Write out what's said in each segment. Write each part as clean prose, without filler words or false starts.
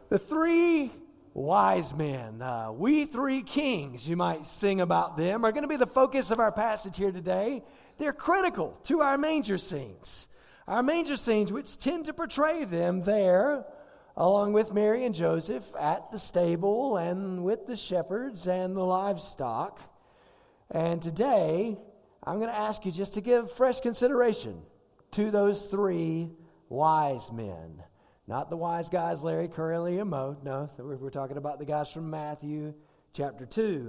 The three wise men, we three kings, you might sing about them, are going to be the focus of our passage here today. They're critical to our manger scenes. Our manger scenes, which tend to portray them there, along with Mary and Joseph, at the stable and with the shepherds and the livestock. And today, I'm going to ask you just to give fresh consideration to those three wise men. Not the wise guys, Larry, Curly, and Mo. No, we're talking about the guys from Matthew chapter 2.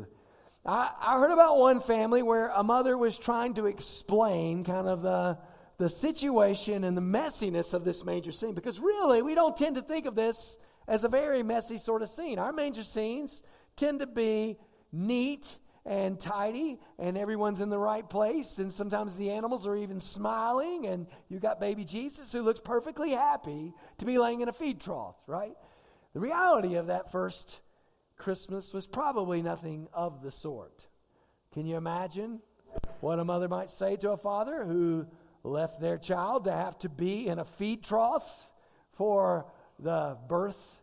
I heard about one family where a mother was trying to explain kind of the situation and the messiness of this manger scene, because really we don't tend to think of this as a very messy sort of scene. Our manger scenes tend to be neat and tidy, and everyone's in the right place, and sometimes the animals are even smiling, and you got baby Jesus who looks perfectly happy to be laying in a feed trough, right? The reality of that first Christmas was probably nothing of the sort. Can you imagine what a mother might say to a father who left their child to have to be in a feed trough for the birth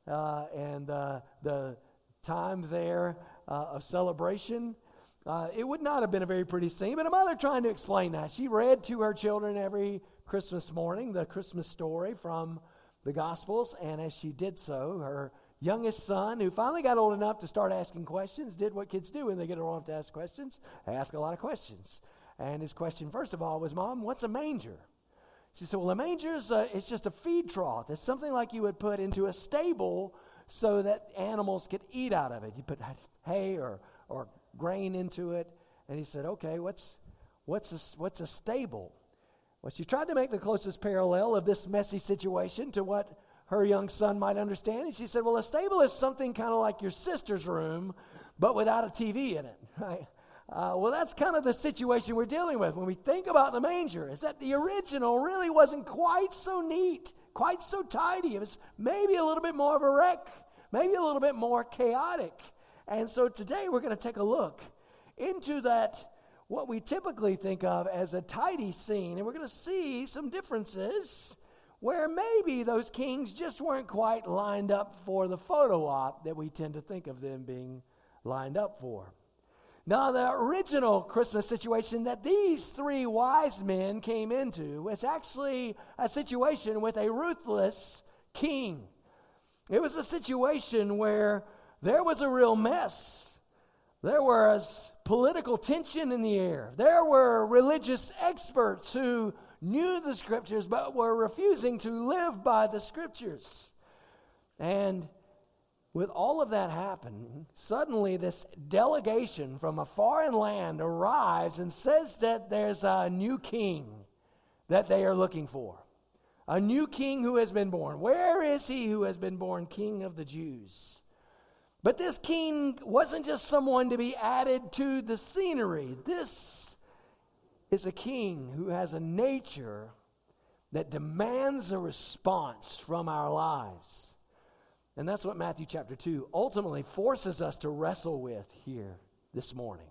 and the time there of celebration? It would not have been a very pretty scene, but a mother trying to explain that. She read to her children every Christmas morning the Christmas story from the Gospels, and as she did so, her youngest son, who finally got old enough to start asking questions, did what kids do when they get old enough to ask questions. They ask a lot of questions. And his question, first of all, was, "Mom, what's a manger?" She said, "Well, a manger is it's just a feed trough. It's something like you would put into a stable so that animals could eat out of it. You put hay or grain into it." And he said, "Okay, what's a stable?" Well, she tried to make the closest parallel of this messy situation to what her young son might understand. And she said, "Well, a stable is something kind of like your sister's room, but without a TV in it, right?" Well, that's kind of the situation we're dealing with when we think about the manger, is that the original really wasn't quite so neat, quite so tidy. It was maybe a little bit more of a wreck, maybe a little bit more chaotic. And so today we're going to take a look into that, what we typically think of as a tidy scene, and we're going to see some differences where maybe those kings just weren't quite lined up for the photo op that we tend to think of them being lined up for. Now, the original Christmas situation that these three wise men came into was actually a situation with a ruthless king. It was a situation where there was a real mess. There was political tension in the air. There were religious experts who knew the scriptures but were refusing to live by the scriptures. And with all of that happening, suddenly this delegation from a foreign land arrives and says that there's a new king that they are looking for. A new king who has been born. Where is he who has been born King of the Jews? But this king wasn't just someone to be added to the scenery. This is a king who has a nature that demands a response from our lives. And that's what Matthew chapter 2 ultimately forces us to wrestle with here this morning.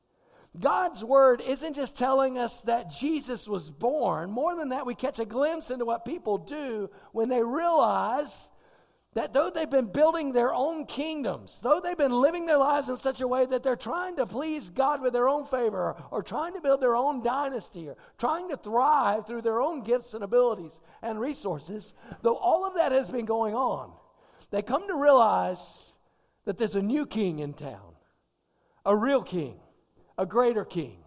God's word isn't just telling us that Jesus was born. More than that, we catch a glimpse into what people do when they realize that though they've been building their own kingdoms, though they've been living their lives in such a way that they're trying to please God with their own favor, or trying to build their own dynasty, or trying to thrive through their own gifts and abilities and resources, though all of that has been going on, they come to realize that there's a new king in town, a real king, a greater king,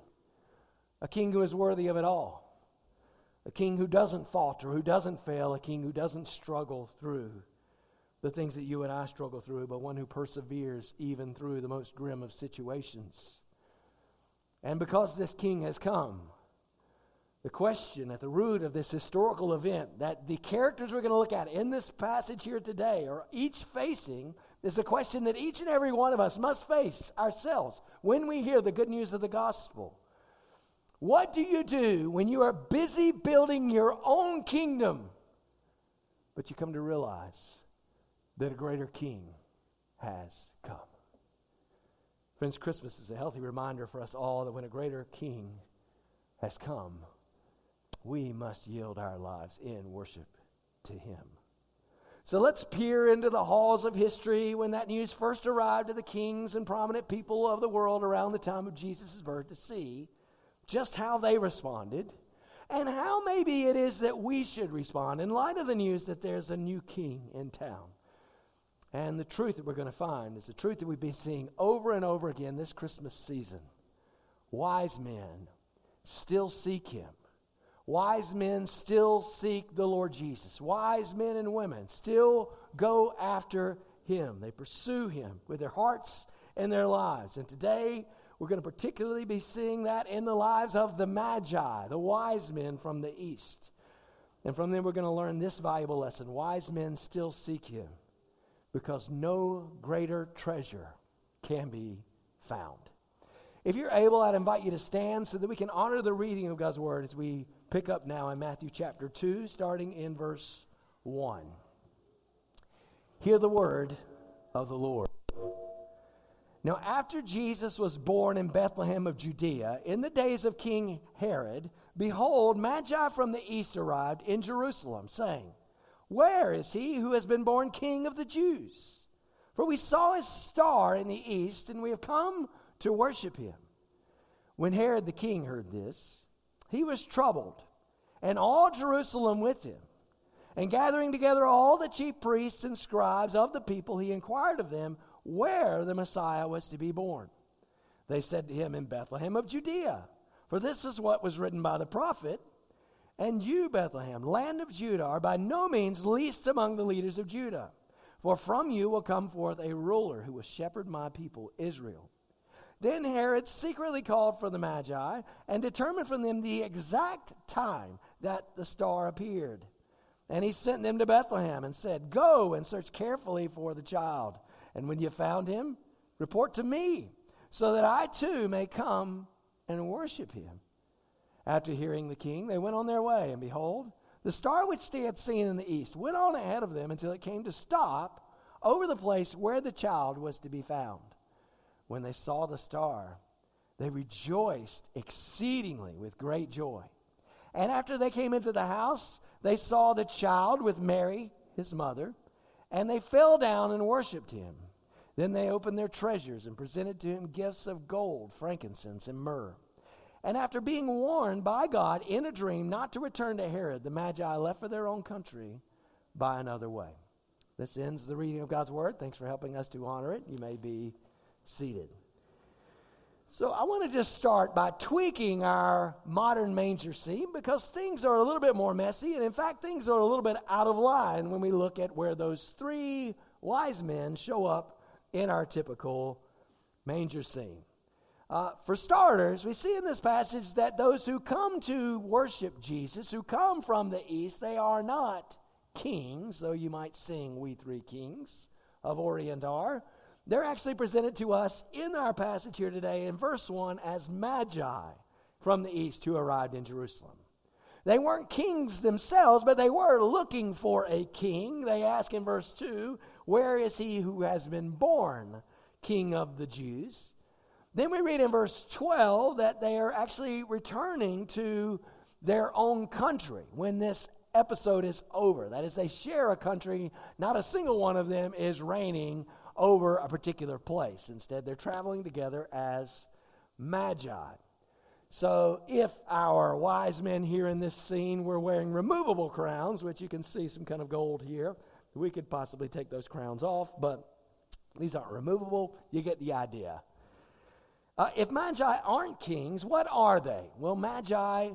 a king who is worthy of it all, a king who doesn't falter, who doesn't fail, a king who doesn't struggle through the things that you and I struggle through, but one who perseveres even through the most grim of situations. And because this king has come, the question at the root of this historical event that the characters we're going to look at in this passage here today are each facing is a question that each and every one of us must face ourselves when we hear the good news of the gospel. What do you do when you are busy building your own kingdom, but you come to realize that a greater king has come? Friends, Christmas is a healthy reminder for us all that when a greater king has come, we must yield our lives in worship to him. So let's peer into the halls of history when that news first arrived to the kings and prominent people of the world around the time of Jesus' birth to see just how they responded and how maybe it is that we should respond in light of the news that there's a new king in town. And the truth that we're going to find is the truth that we've been seeing over and over again this Christmas season. Wise men still seek him. Wise men still seek the Lord Jesus. Wise men and women still go after him. They pursue him with their hearts and their lives. And today, we're going to particularly be seeing that in the lives of the Magi, the wise men from the east. And from them, we're going to learn this valuable lesson. Wise men still seek him because no greater treasure can be found. If you're able, I'd invite you to stand so that we can honor the reading of God's word as we pick up now in Matthew chapter 2, starting in verse 1. Hear the word of the Lord. Now, after Jesus was born in Bethlehem of Judea, in the days of King Herod, behold, Magi from the east arrived in Jerusalem, saying, "Where is he who has been born King of the Jews? For we saw his star in the east, and we have come to worship him." When Herod the king heard this, he was troubled, and all Jerusalem with him. And gathering together all the chief priests and scribes of the people, he inquired of them where the Messiah was to be born. They said to him, "In Bethlehem of Judea, for this is what was written by the prophet. And you, Bethlehem, land of Judah, are by no means least among the leaders of Judah. For from you will come forth a ruler who will shepherd my people, Israel." Then Herod secretly called for the Magi and determined from them the exact time that the star appeared. And he sent them to Bethlehem and said, "Go and search carefully for the child. And when you have found him, report to me, so that I too may come and worship him." After hearing the king, they went on their way, and behold, the star which they had seen in the east went on ahead of them until it came to stop over the place where the child was to be found. When they saw the star, they rejoiced exceedingly with great joy. And after they came into the house, they saw the child with Mary, his mother, and they fell down and worshipped him. Then they opened their treasures and presented to him gifts of gold, frankincense, and myrrh. And after being warned by God in a dream not to return to Herod, the Magi left for their own country by another way. This ends the reading of God's word. Thanks for helping us to honor it. You may be seated. So I want to just start by tweaking our modern manger scene because things are a little bit more messy, and in fact things are a little bit out of line when we look at where those three wise men show up in our typical manger scene. For starters, we see in this passage that those who come to worship Jesus, who come from the east, they are not kings, though you might sing "We Three Kings of Orient are." They're actually presented to us in our passage here today in verse 1 as Magi from the east who arrived in Jerusalem. They weren't kings themselves, but they were looking for a king. They ask in verse 2, "Where is he who has been born King of the Jews?" Then we read in verse 12 that they are actually returning to their own country when this episode is over. That is, they share a country. Not a single one of them is reigning over a particular place. Instead, they're traveling together as Magi. So if our wise men here in this scene were wearing removable crowns, which you can see some kind of gold here, we could possibly take those crowns off, but these aren't removable. You get the idea. If Magi aren't kings, what are they? Well, Magi,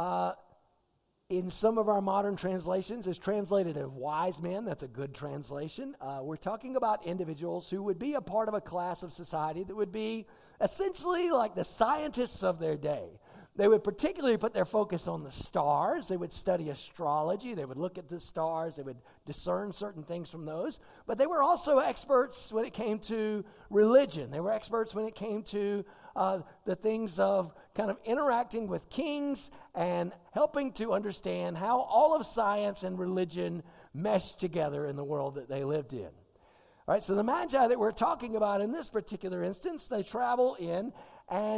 in some of our modern translations, is translated as wise men. That's a good translation. We're talking about individuals who would be a part of a class of society that would be essentially like the scientists of their day. They would particularly put their focus on the stars. They would study astrology. They would look at the stars. They would discern certain things from those. But they were also experts when it came to religion. They were experts when it came to the things of kind of interacting with kings and helping to understand how all of science and religion meshed together in the world that they lived in. All right, so the Magi that we're talking about in this particular instance, they travel in, and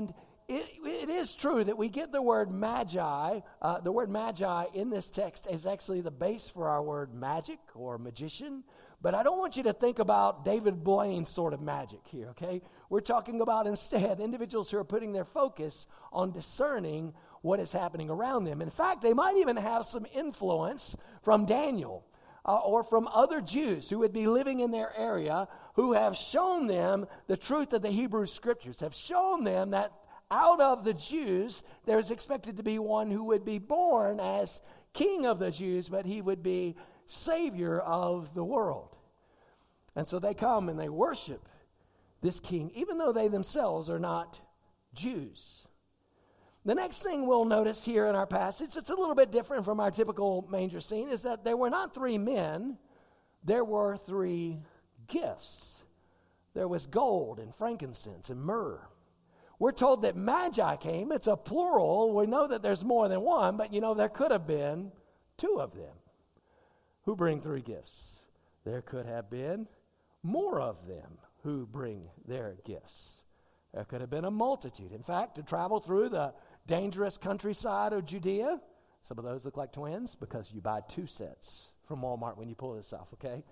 it is true that we get the word magi. The word magi in this text is actually the base for our word magic or magician. But I don't want you to think about David Blaine sort of magic here, okay? We're talking about instead individuals who are putting their focus on discerning what is happening around them. In fact, they might even have some influence from Daniel or from other Jews who would be living in their area who have shown them the truth of the Hebrew Scriptures, have shown them that out of the Jews, there's expected to be one who would be born as king of the Jews, but he would be Savior of the world. And so they come and they worship this king, even though they themselves are not Jews. The next thing we'll notice here in our passage, it's a little bit different from our typical manger scene, is that there were not 3 men, there were 3 gifts. There was gold and frankincense and myrrh. We're told that magi came. It's a plural. We know that there's more than one, but there could have been 2 of them who bring 3 gifts. There could have been more of them who bring their gifts. There could have been a multitude. In fact, to travel through the dangerous countryside of Judea, some of those look like twins because you buy 2 sets from Walmart when you pull this off, okay?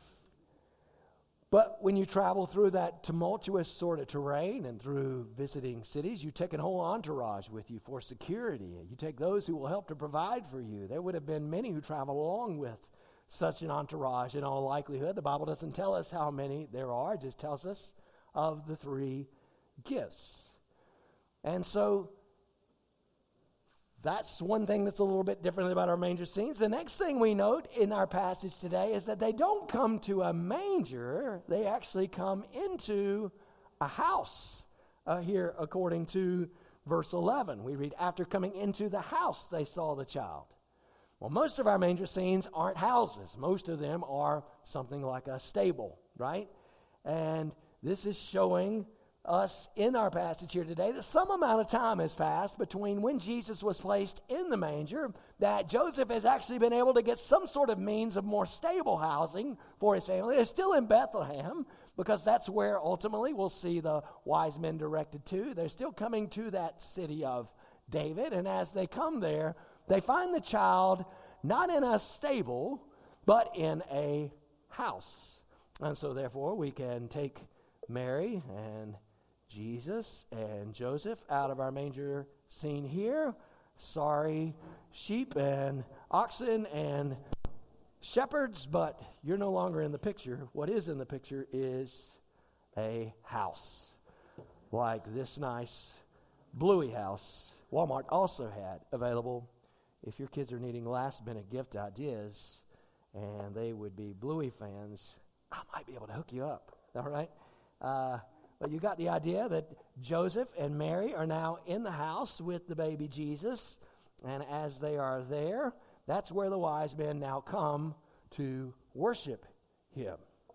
But when you travel through that tumultuous sort of terrain and through visiting cities, you take a whole entourage with you for security. You take those who will help to provide for you. There would have been many who travel along with such an entourage in all likelihood. The Bible doesn't tell us how many there are. It just tells us of the 3 gifts. And so that's one thing that's a little bit different about our manger scenes. The next thing we note in our passage today is that they don't come to a manger. They actually come into a house. Here, according to verse 11, we read, after coming into the house, they saw the child. Well, most of our manger scenes aren't houses. Most of them are something like a stable, right? And this is showing us in our passage here today that some amount of time has passed between when Jesus was placed in the manger, that Joseph has actually been able to get some sort of means of more stable housing for his family. They're still in Bethlehem because that's where ultimately we'll see the wise men directed to. They're still coming to that city of David, and as they come there, they find the child not in a stable, but in a house. And so therefore we can take Mary and Jesus and Joseph out of our manger scene here. Sorry, sheep and oxen and shepherds, but you're no longer in the picture. What is in the picture is a house, like this nice Bluey house Walmart also had available. If your kids are needing last-minute gift ideas and they would be Bluey fans, I might be able to hook you up, all right? But you got the idea that Joseph and Mary are now in the house with the baby Jesus, and as they are there, that's where the wise men now come to worship him.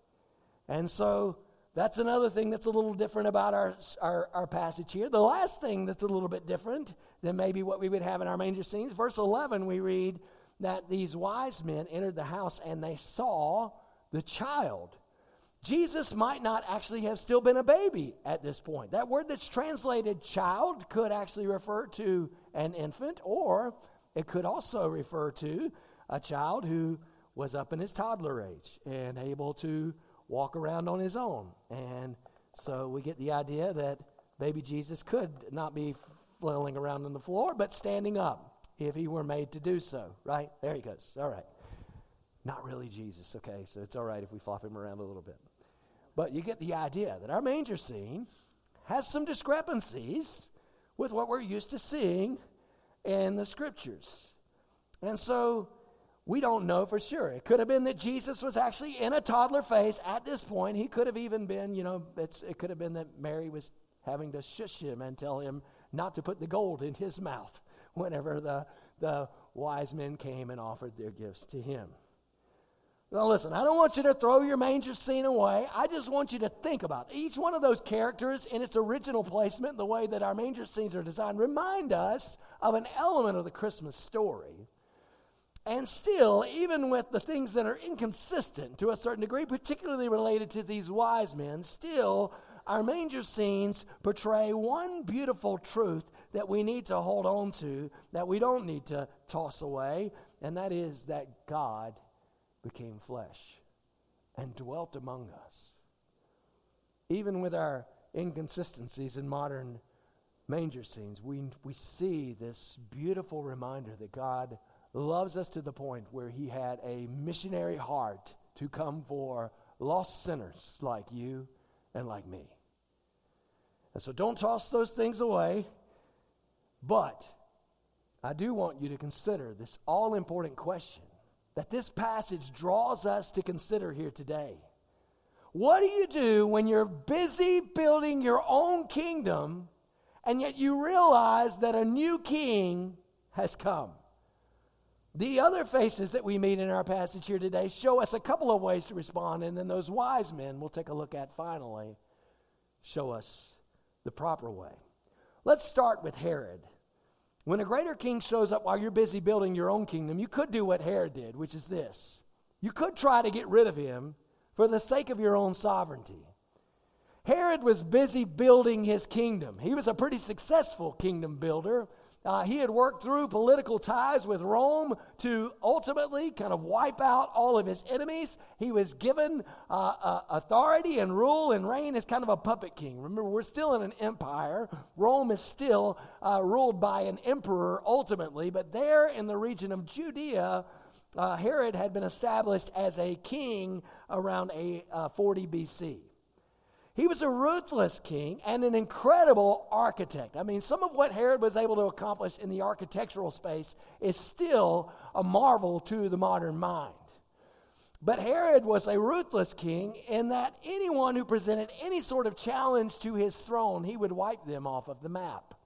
And so that's another thing that's a little different about our passage here. The last thing that's a little bit different than maybe what we would have in our manger scenes, verse 11, we read that these wise men entered the house and they saw the child. Jesus might not actually have still been a baby at this point. That word that's translated child could actually refer to an infant, or it could also refer to a child who was up in his toddler age and able to walk around on his own. And so we get the idea that baby Jesus could not be flailing around on the floor, but standing up if he were made to do so, right? There he goes. All right. Not really Jesus, okay, so it's all right if we flop him around a little bit. But you get the idea that our manger scene has some discrepancies with what we're used to seeing in the Scriptures. And so we don't know for sure. It could have been that Jesus was actually in a toddler phase at this point. He could have even been, it could have been that Mary was having to shush him and tell him not to put the gold in his mouth whenever the wise men came and offered their gifts to him. Now listen, I don't want you to throw your manger scene away. I just want you to think about each one of those characters in its original placement, the way that our manger scenes are designed, remind us of an element of the Christmas story. And still, even with the things that are inconsistent to a certain degree, particularly related to these wise men, still our manger scenes portray one beautiful truth that we need to hold on to, that we don't need to toss away, and that is that God became flesh and dwelt among us. Even with our inconsistencies in modern manger scenes, we see this beautiful reminder that God loves us to the point where he had a missionary heart to come for lost sinners like you and like me. And so don't toss those things away, but I do want you to consider this all-important question that this passage draws us to consider here today. What do you do when you're busy building your own kingdom and yet you realize that a new king has come? The other faces that we meet in our passage here today show us a couple of ways to respond, and then those wise men we'll take a look at finally show us the proper way. Let's start with Herod. When a greater king shows up while you're busy building your own kingdom, you could do what Herod did, which is this. You could try to get rid of him for the sake of your own sovereignty. Herod was busy building his kingdom. He was a pretty successful kingdom builder. He had worked through political ties with Rome to ultimately kind of wipe out all of his enemies. He was given authority and rule and reign as kind of a puppet king. Remember, we're still in an empire. Rome is still ruled by an emperor ultimately, but there in the region of Judea, Herod had been established as a king around 40 BC. He was a ruthless king and an incredible architect. I mean, some of what Herod was able to accomplish in the architectural space is still a marvel to the modern mind. But Herod was a ruthless king in that anyone who presented any sort of challenge to his throne, he would wipe them off of the map.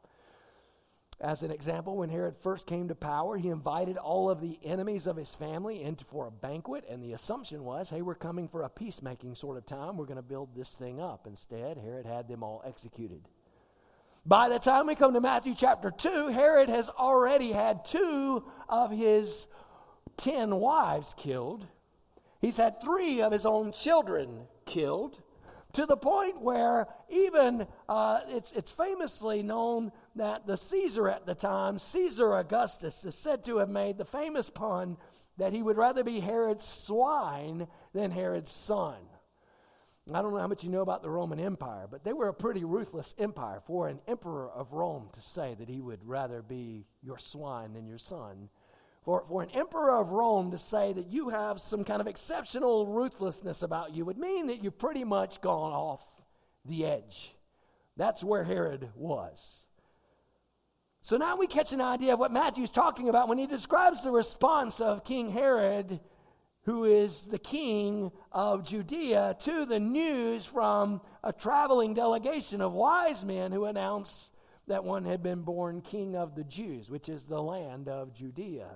As an example, when Herod first came to power, he invited all of the enemies of his family in for a banquet, and the assumption was, hey, we're coming for a peacemaking sort of time. We're going to build this thing up. Instead, Herod had them all executed. By the time we come to Matthew chapter 2, Herod has already had 2 of his 10 wives killed. He's had 3 of his own children killed, to the point where even it's famously known that the Caesar at the time, Caesar Augustus, is said to have made the famous pun that he would rather be Herod's swine than Herod's son. I don't know how much you know about the Roman Empire, but they were a pretty ruthless empire. For an emperor of Rome to say that he would rather be your swine than your son, for an emperor of Rome to say that you have some kind of exceptional ruthlessness about you would mean that you've pretty much gone off the edge. That's where Herod was. So now we catch an idea of what Matthew's talking about when he describes the response of King Herod, who is the king of Judea, to the news from a traveling delegation of wise men who announced that one had been born king of the Jews, which is the land of Judea,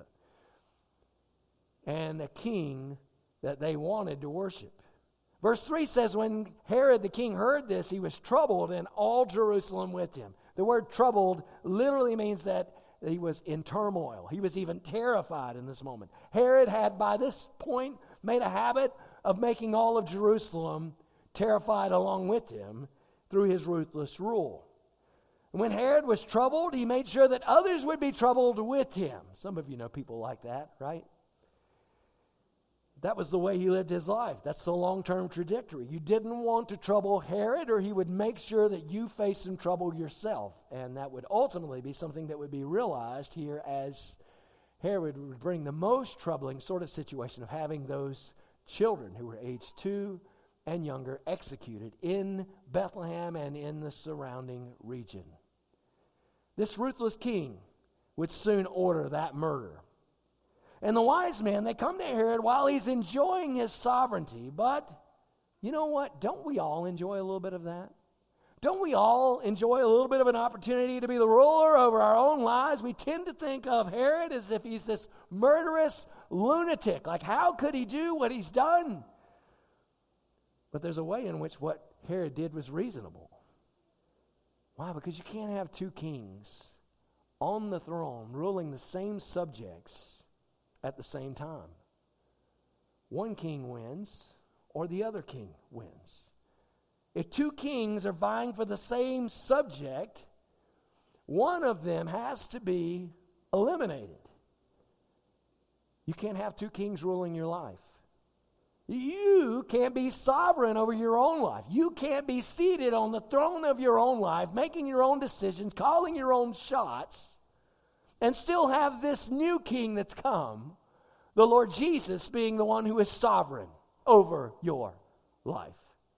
and a king that they wanted to worship. Verse 3 says, when Herod the king heard this, he was troubled, and all Jerusalem with him. The word troubled literally means that he was in turmoil. He was even terrified in this moment. Herod had, by this point, made a habit of making all of Jerusalem terrified along with him through his ruthless rule. And when Herod was troubled, he made sure that others would be troubled with him. Some of you know people like that, right? That was the way he lived his life. That's the long-term trajectory. You didn't want to trouble Herod, or he would make sure that you faced some trouble yourself. And that would ultimately be something that would be realized here as Herod would bring the most troubling sort of situation of having those children who were aged 2 and younger executed in Bethlehem and in the surrounding region. This ruthless king would soon order that murder. And the wise men, they come to Herod while he's enjoying his sovereignty. But you know what? Don't we all enjoy a little bit of that? Don't we all enjoy a little bit of an opportunity to be the ruler over our own lives? We tend to think of Herod as if he's this murderous lunatic. Like, how could he do what he's done? But there's a way in which what Herod did was reasonable. Why? Because you can't have 2 kings on the throne ruling the same subjects at the same time. One king wins, or the other king wins. if two kings are vying for the same subject, one of them has to be eliminated. You can't have two kings ruling your life. You can't be sovereign over your own life. You can't be seated on the throne of your own life, making your own decisions, calling your own shots, and still have this new king that's come, the Lord Jesus, being the one who is sovereign over your life.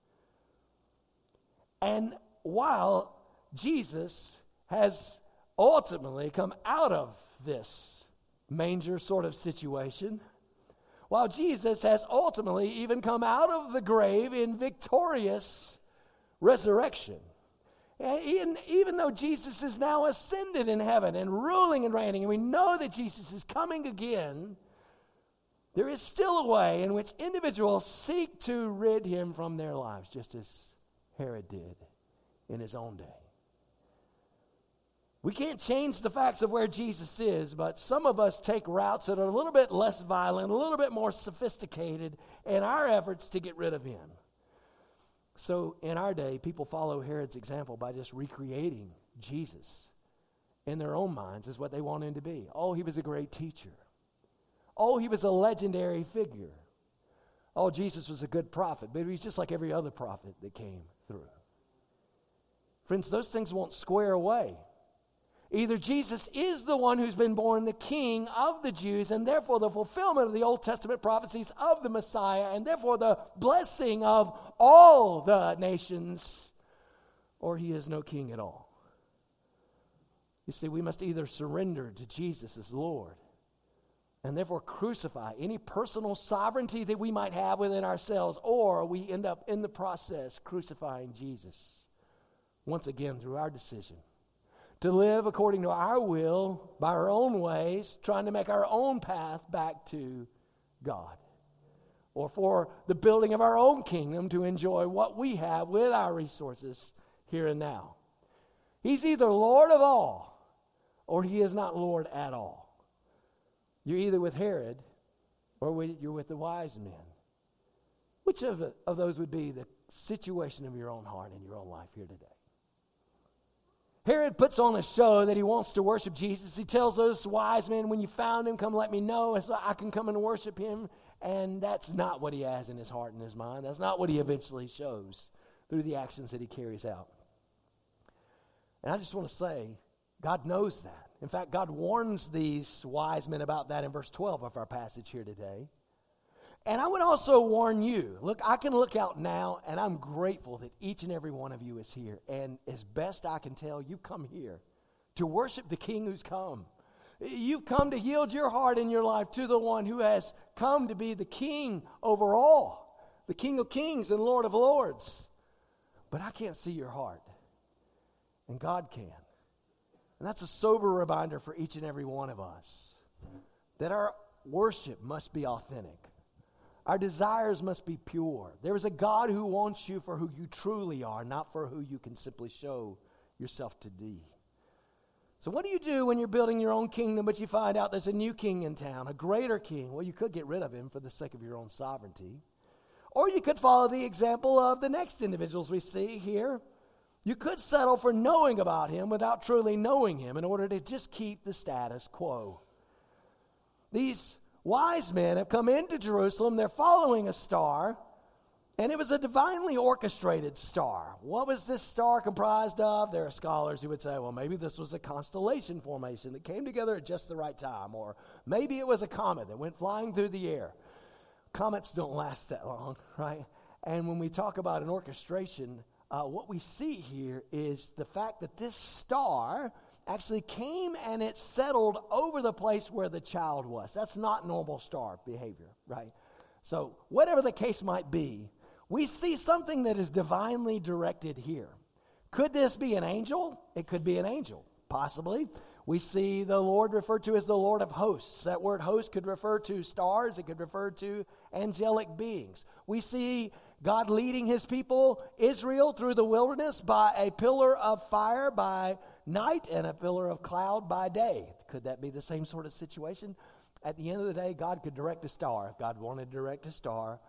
And while Jesus has ultimately come out of this manger sort of situation, while Jesus has ultimately even come out of the grave in victorious resurrection, and even though Jesus is now ascended in heaven and ruling and reigning, and we know that Jesus is coming again, there is still a way in which individuals seek to rid him from their lives, just as Herod did in his own day. We can't change the facts of where Jesus is, but some of us take routes that are a little bit less violent, a little bit more sophisticated in our efforts to get rid of him. So in our day, people follow Herod's example by just recreating Jesus in their own minds as what they want him to be. Oh, he was a great teacher. Oh, he was a legendary figure. Oh, Jesus was a good prophet, but he's just like every other prophet that came through. Friends, those things won't square away. Either Jesus is the one who's been born the King of the Jews, and therefore the fulfillment of the Old Testament prophecies of the Messiah, and therefore the blessing of all the nations, or he is no king at all. You see, we must either surrender to Jesus as Lord, and therefore crucify any personal sovereignty that we might have within ourselves, or we end up in the process crucifying Jesus once again through our decision to live according to our will, by our own ways, trying to make our own path back to God. Or for the building of our own kingdom to enjoy what we have with our resources here and now. He's either Lord of all, or he is not Lord at all. You're either with Herod, or you're with the wise men. Which of those would be the situation of your own heart and your own life here today? Herod puts on a show that he wants to worship Jesus. He tells those wise men, when you found him, come let me know so I can come and worship him. And that's not what he has in his heart and his mind. That's not what he eventually shows through the actions that he carries out. And I just want to say, God knows that. In fact, God warns these wise men about that in verse 12 of our passage here today. And I would also warn you, look, I can look out now, and I'm grateful that each and every one of you is here. And as best I can tell, you come here to worship the King who's come. You've come to yield your heart and your life to the one who has come to be the King over all, the King of kings and Lord of lords. But I can't see your heart, and God can. And that's a sober reminder for each and every one of us that our worship must be authentic. Our desires must be pure. There is a God who wants you for who you truly are, not for who you can simply show yourself to be. So what do you do when you're building your own kingdom, but you find out there's a new king in town, a greater king? Well, you could get rid of him for the sake of your own sovereignty. Or you could follow the example of the next individuals we see here. You could settle for knowing about him without truly knowing him in order to just keep the status quo. These wise men have come into Jerusalem. They're following a star, and it was a divinely orchestrated star. What was this star comprised of? There are scholars who would say, well, maybe this was a constellation formation that came together at just the right time, or maybe it was a comet that went flying through the air. Comets don't last that long, right? And when we talk about an orchestration, what we see here is the fact that this star actually came and it settled over the place where the child was. That's not normal star behavior, right? So whatever the case might be, we see something that is divinely directed here. Could this be an angel? It could be an angel, possibly. We see the Lord referred to as the Lord of hosts. That word host could refer to stars. It could refer to angelic beings. We see God leading his people, Israel, through the wilderness by a pillar of fire by night and a pillar of cloud by day. Could that be the same sort of situation? At the end of the day, God could direct a star. If God wanted to direct a star,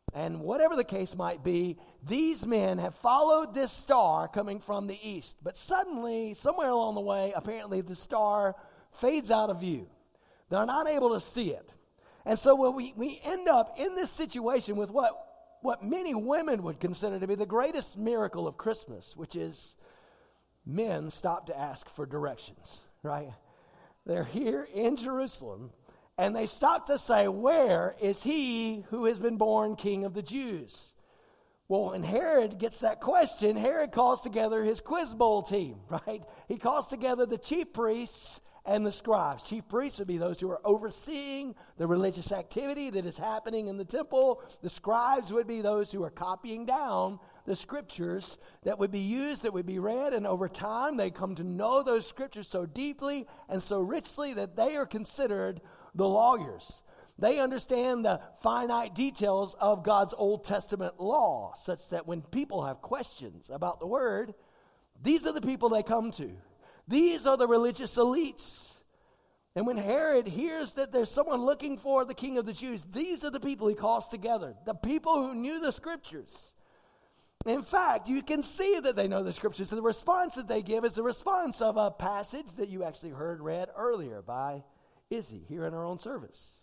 And whatever the case might be, these men have followed this star coming from the east. But suddenly, somewhere along the way, apparently the star fades out of view. They're not able to see it. And so we end up in this situation with what many women would consider to be the greatest miracle of Christmas, which is men stop to ask for directions, right? They're here in Jerusalem, and they stop to say, where is he who has been born King of the Jews? Well, when Herod gets that question, Herod calls together his quiz bowl team, right? He calls together the chief priests and the scribes. Chief priests would be those who are overseeing the religious activity that is happening in the temple. The scribes would be those who are copying down the scriptures that would be used, that would be read, and over time they come to know those scriptures so deeply and so richly that they are considered the lawyers. They understand the finite details of God's Old Testament law, such that when people have questions about the Word, these are the people they come to. These are the religious elites. And when Herod hears that there's someone looking for the King of the Jews, these are the people he calls together, the people who knew the Scriptures. In fact, you can see that they know the Scriptures. So the response that they give is the response of a passage that you actually heard read earlier by Izzy here in our own service.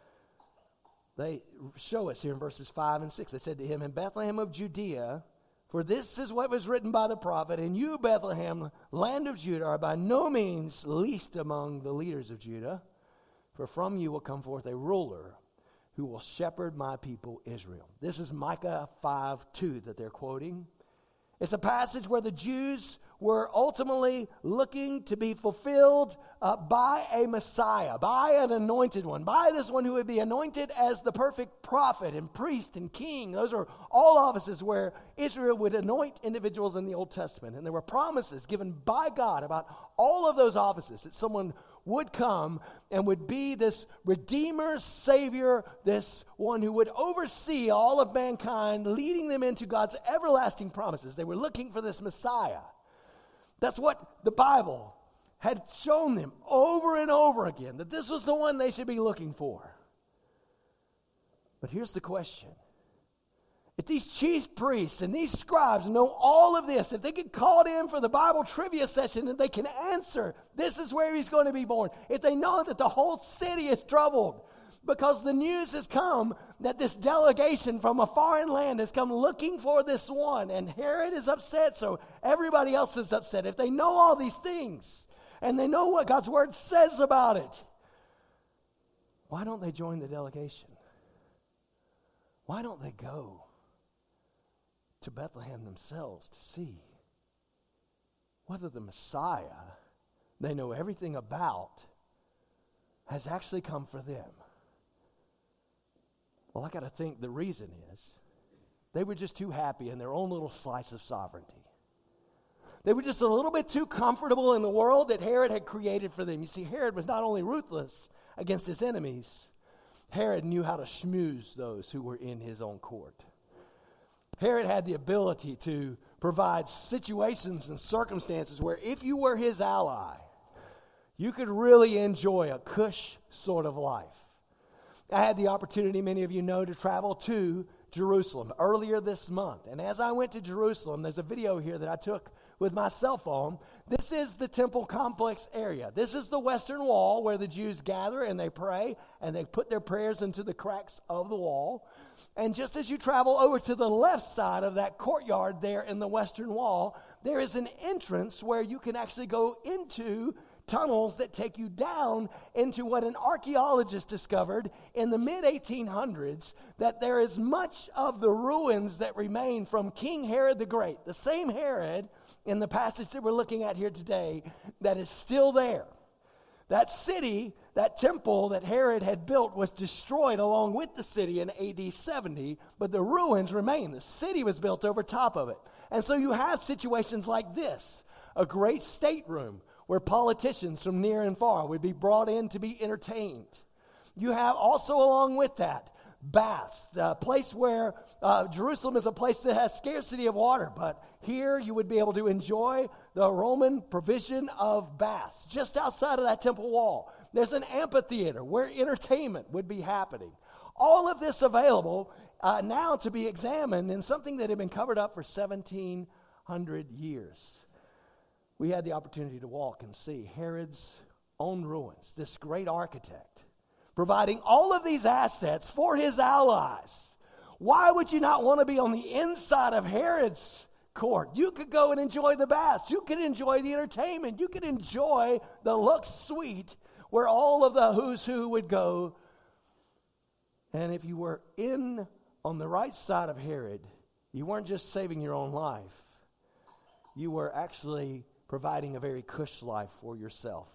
They show us here in verses 5 and 6. They said to him, in Bethlehem of Judea, for this is what was written by the prophet, and you, Bethlehem, land of Judah, are by no means least among the leaders of Judah, for from you will come forth a ruler who will shepherd my people Israel. This is Micah 5:2 that they're quoting. It's a passage where the Jews were ultimately looking to be fulfilled by a Messiah, by an anointed one, by this one who would be anointed as the perfect prophet and priest and king. Those are all offices where Israel would anoint individuals in the Old Testament. And there were promises given by God about all of those offices, that someone would come and would be this Redeemer, Savior, this one who would oversee all of mankind, leading them into God's everlasting promises. They were looking for this Messiah. That's what the Bible had shown them over and over again, that this was the one they should be looking for. But here's the question. If these chief priests and these scribes know all of this, if they get called in for the Bible trivia session and they can answer, this is where he's going to be born. If they know that the whole city is troubled because the news has come that this delegation from a foreign land has come looking for this one, and Herod is upset, so everybody else is upset. If they know all these things and they know what God's word says about it, why don't they join the delegation? Why don't they go to Bethlehem themselves to see whether the Messiah they know everything about has actually come for them? Well, I got to think the reason is they were just too happy in their own little slice of sovereignty. They were just a little bit too comfortable in the world that Herod had created for them. You see, Herod was not only ruthless against his enemies, Herod knew how to schmooze those who were in his own court. Herod had the ability to provide situations and circumstances where if you were his ally, you could really enjoy a cush sort of life. I had the opportunity, many of you know, to travel to Jerusalem earlier this month. And as I went to Jerusalem, there's a video here that I took with my cell phone. This is the temple complex area. This is the Western Wall where the Jews gather and they pray and they put their prayers into the cracks of the wall. And just as you travel over to the left side of that courtyard there in the Western Wall, there is an entrance where you can actually go into tunnels that take you down into what an archaeologist discovered in the mid-1800s, that there is much of the ruins that remain from King Herod the Great, the same Herod in the passage that we're looking at here today, that is still there. That city, that temple that Herod had built was destroyed along with the city in AD 70, but the ruins remain. The city was built over top of it. And so you have situations like this, a great stateroom where politicians from near and far would be brought in to be entertained. You have also along with that, baths, the place where Jerusalem is a place that has scarcity of water, but here you would be able to enjoy the Roman provision of baths. Just outside of that temple wall, there's an amphitheater where entertainment would be happening. All of this available now to be examined in something that had been covered up for 1,700 years. We had the opportunity to walk and see Herod's own ruins, this great architect, providing all of these assets for his allies. Why would you not want to be on the inside of Herod's court? You could go and enjoy the baths. You could enjoy the entertainment. You could enjoy the Lux Suite where all of the who's who would go. And if you were in on the right side of Herod, you weren't just saving your own life. You were actually providing a very cush life for yourself.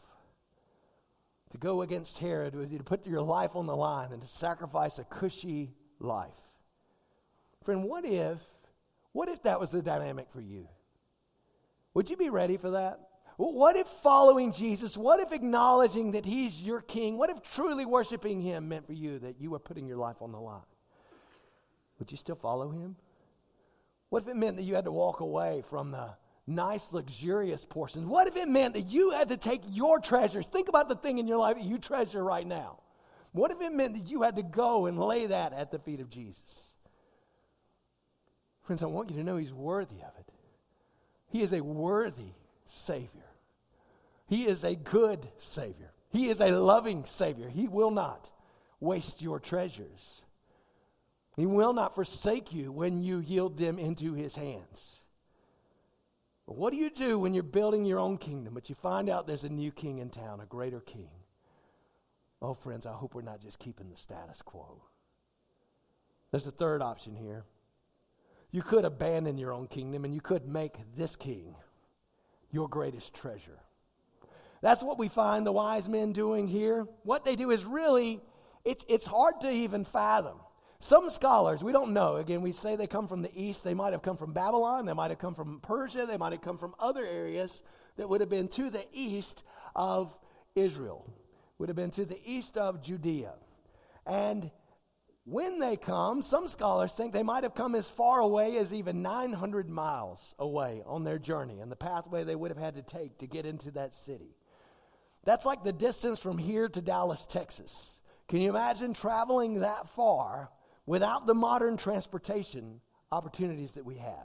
To go against Herod would be to put your life on the line and to sacrifice a cushy life. Friend, what if that was the dynamic for you? Would you be ready for that? What if following Jesus, what if acknowledging that he's your king, what if truly worshiping him meant for you that you were putting your life on the line? Would you still follow him? What if it meant that you had to walk away from the nice, luxurious portions? What if it meant that you had to take your treasures? Think about the thing in your life that you treasure right now. What if it meant that you had to go and lay that at the feet of Jesus? Friends, I want you to know he's worthy of it. He is a worthy Savior. He is a good Savior. He is a loving Savior. He will not waste your treasures. He will not forsake you when you yield them into his hands. But what do you do when you're building your own kingdom, but you find out there's a new king in town, a greater king? Oh, friends, I hope we're not just keeping the status quo. There's a third option here. You could abandon your own kingdom and you could make this king your greatest treasure. That's what we find the wise men doing here. What they do is really, it's hard to even fathom. Some scholars, we don't know. Again, we say they come from the east. They might have come from Babylon. They might have come from Persia. They might have come from other areas that would have been to the east of Israel. Would have been to the east of Judea. And when they come, some scholars think they might have come as far away as even 900 miles away on their journey and the pathway they would have had to take to get into that city. That's like the distance from here to Dallas, Texas. Can you imagine traveling that far without the modern transportation opportunities that we have?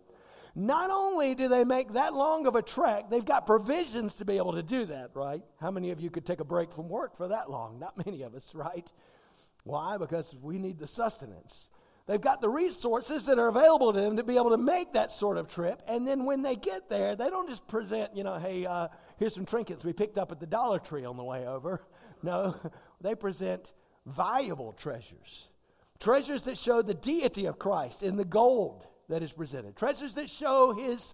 Not only do they make that long of a trek, they've got provisions to be able to do that, right? How many of you could take a break from work for that long? Not many of us, right? Why? Because we need the sustenance. They've got the resources that are available to them to be able to make that sort of trip. And then when they get there, they don't just present, hey, here's some trinkets we picked up at the Dollar Tree on the way over. No, they present valuable treasures. Treasures that show the deity of Christ in the gold that is presented. Treasures that show his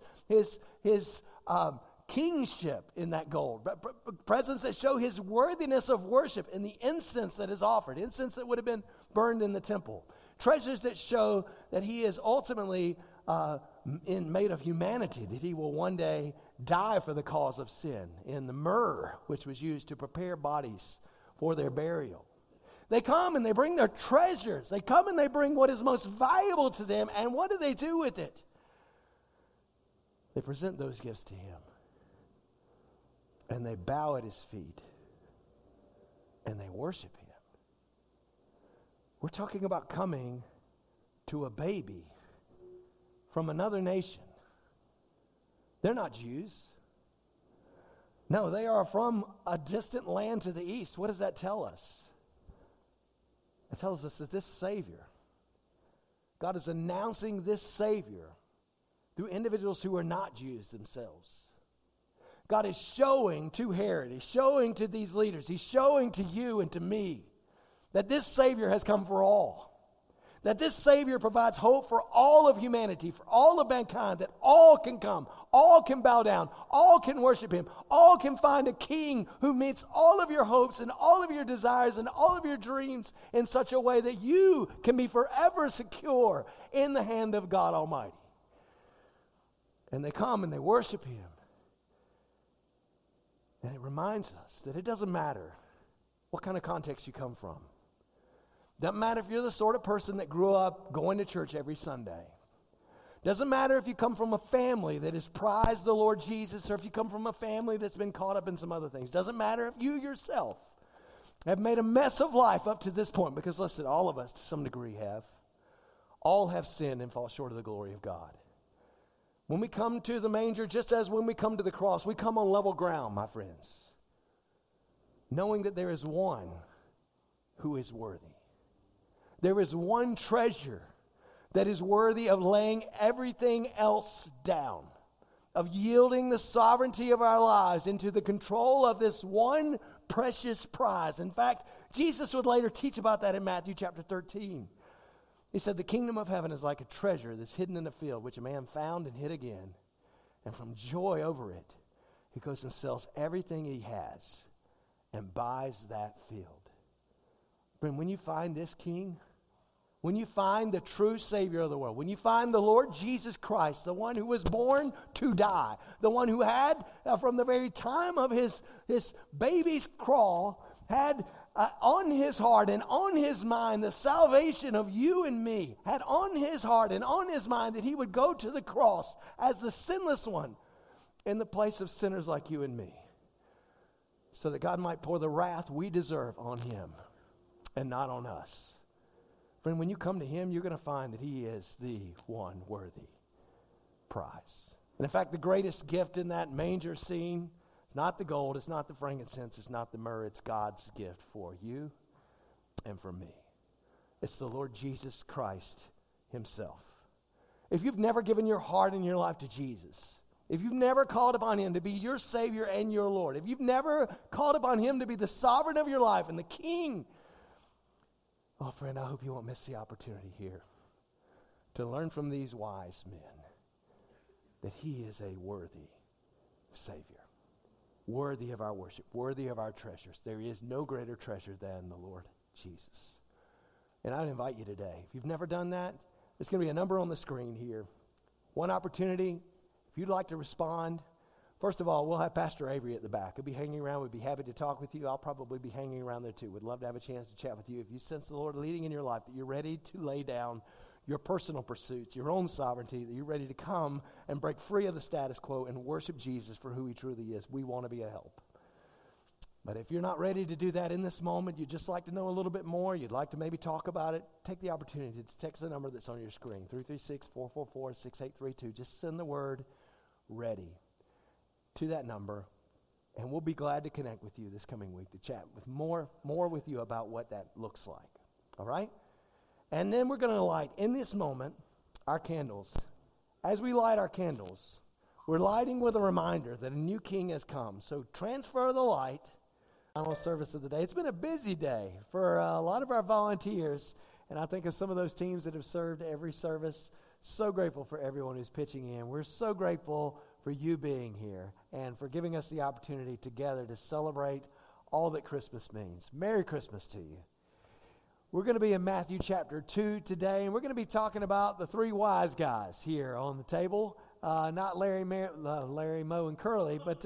kingship in that gold. Presents that show his worthiness of worship in the incense that is offered. Incense that would have been burned in the temple. Treasures that show that he is ultimately made of humanity, that he will one day die for the cause of sin. In the myrrh, which was used to prepare bodies for their burial. They come and they bring their treasures. They come and they bring what is most valuable to them. And what do they do with it? They present those gifts to him. And they bow at his feet. And they worship him. We're talking about coming to a baby from another nation. They're not Jews. No, they are from a distant land to the east. What does that tell us? It tells us that this Savior, God is announcing this Savior through individuals who are not Jews themselves. God is showing to Herod, he's showing to these leaders, he's showing to you and to me that this Savior has come for all. That this Savior provides hope for all of humanity, for all of mankind, that all can come, all can bow down, all can worship him, all can find a king who meets all of your hopes and all of your desires and all of your dreams in such a way that you can be forever secure in the hand of God Almighty. And they come and they worship him. And it reminds us that it doesn't matter what kind of context you come from. Doesn't matter if you're the sort of person that grew up going to church every Sunday. Doesn't matter if you come from a family that has prized the Lord Jesus or if you come from a family that's been caught up in some other things. Doesn't matter if you yourself have made a mess of life up to this point, because listen, all of us to some degree have. All have sinned and fall short of the glory of God. When we come to the manger, just as when we come to the cross, we come on level ground, my friends, knowing that there is one who is worthy. There is one treasure that is worthy of laying everything else down, of yielding the sovereignty of our lives into the control of this one precious prize. In fact, Jesus would later teach about that in Matthew chapter 13. He said, the kingdom of heaven is like a treasure that's hidden in a field, which a man found and hid again. And from joy over it, he goes and sells everything he has and buys that field. But when you find this king, when you find the true Savior of the world, when you find the Lord Jesus Christ, the one who was born to die, the one who had, from the very time of his baby's crawl, had on his heart and on his mind the salvation of you and me, had on his heart and on his mind that he would go to the cross as the sinless one in the place of sinners like you and me, so that God might pour the wrath we deserve on him and not on us. Friend, when you come to him, you're going to find that he is the one worthy prize. And in fact, the greatest gift in that manger scene, it's not the gold, it's not the frankincense, it's not the myrrh, it's God's gift for you and for me. It's the Lord Jesus Christ himself. If you've never given your heart and your life to Jesus, if you've never called upon him to be your Savior and your Lord, if you've never called upon him to be the sovereign of your life and the King, oh, friend, I hope you won't miss the opportunity here to learn from these wise men that he is a worthy Savior, worthy of our worship, worthy of our treasures. There is no greater treasure than the Lord Jesus. And I'd invite you today, if you've never done that, there's going to be a number on the screen here. One opportunity, if you'd like to respond, first of all, we'll have Pastor Avery at the back. He'll be hanging around. We'd be happy to talk with you. I'll probably be hanging around there too. We'd love to have a chance to chat with you. If you sense the Lord leading in your life, that you're ready to lay down your personal pursuits, your own sovereignty, that you're ready to come and break free of the status quo and worship Jesus for who he truly is, we want to be a help. But if you're not ready to do that in this moment, you'd just like to know a little bit more, you'd like to maybe talk about it, take the opportunity to text the number that's on your screen, 336-444-6832. Just send the word ready to that number, and we'll be glad to connect with you this coming week to chat with more with you about what that looks like. All right? And then we're going to light, in this moment, our candles. As we light our candles, we're lighting with a reminder that a new king has come. So transfer the light. Final service of the day. It's been a busy day for a lot of our volunteers, and I think of some of those teams that have served every service. So grateful for everyone who's pitching in. We're so grateful for you being here and for giving us the opportunity together to celebrate all that Christmas means. Merry Christmas to you. We're going to be in Matthew chapter 2 today, and we're going to be talking about the three wise guys here on the table. Not Larry, Moe, and Curly, but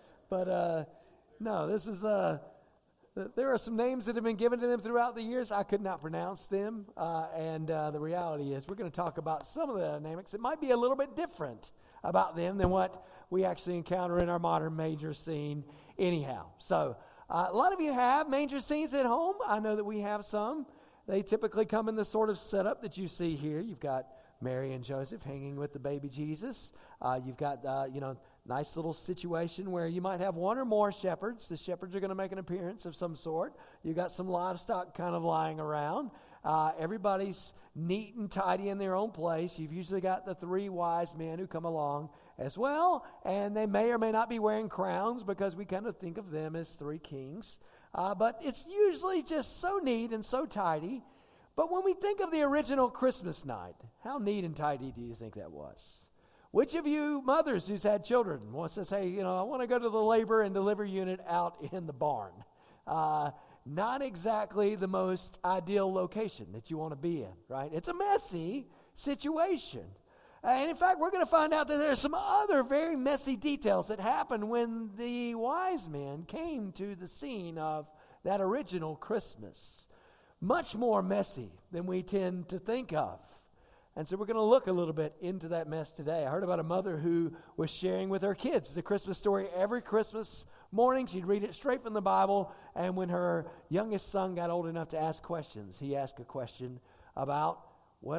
no, this is, there are some names that have been given to them throughout the years. I could not pronounce them, and the reality is we're going to talk about some of the dynamics. It might be a little bit different about them than what we actually encounter in our modern manger scene anyhow. So a lot of you have manger scenes at home. I know that we have some. They typically come in the sort of setup that you see here. You've got Mary and Joseph hanging with the baby Jesus. You've got, nice little situation where you might have one or more shepherds. The shepherds are going to make an appearance of some sort. You've got some livestock kind of lying around. Everybody's neat and tidy in their own place. You've usually got the three wise men who come along as well, and they may or may not be wearing crowns because we kind of think of them as three kings. But it's usually just so neat and so tidy. But when we think of the original Christmas night, how neat and tidy do you think that was? Which of you mothers who's had children wants to say, I want to go to the labor and deliver unit out in the barn? Not exactly the most ideal location that you want to be in, right? It's a messy situation. And in fact, we're going to find out that there are some other very messy details that happened when the wise men came to the scene of that original Christmas. Much more messy than we tend to think of. And so we're going to look a little bit into that mess today. I heard about a mother who was sharing with her kids the Christmas story every Christmas morning. She'd read it straight from the Bible. And when her youngest son got old enough to ask questions, he asked a question about what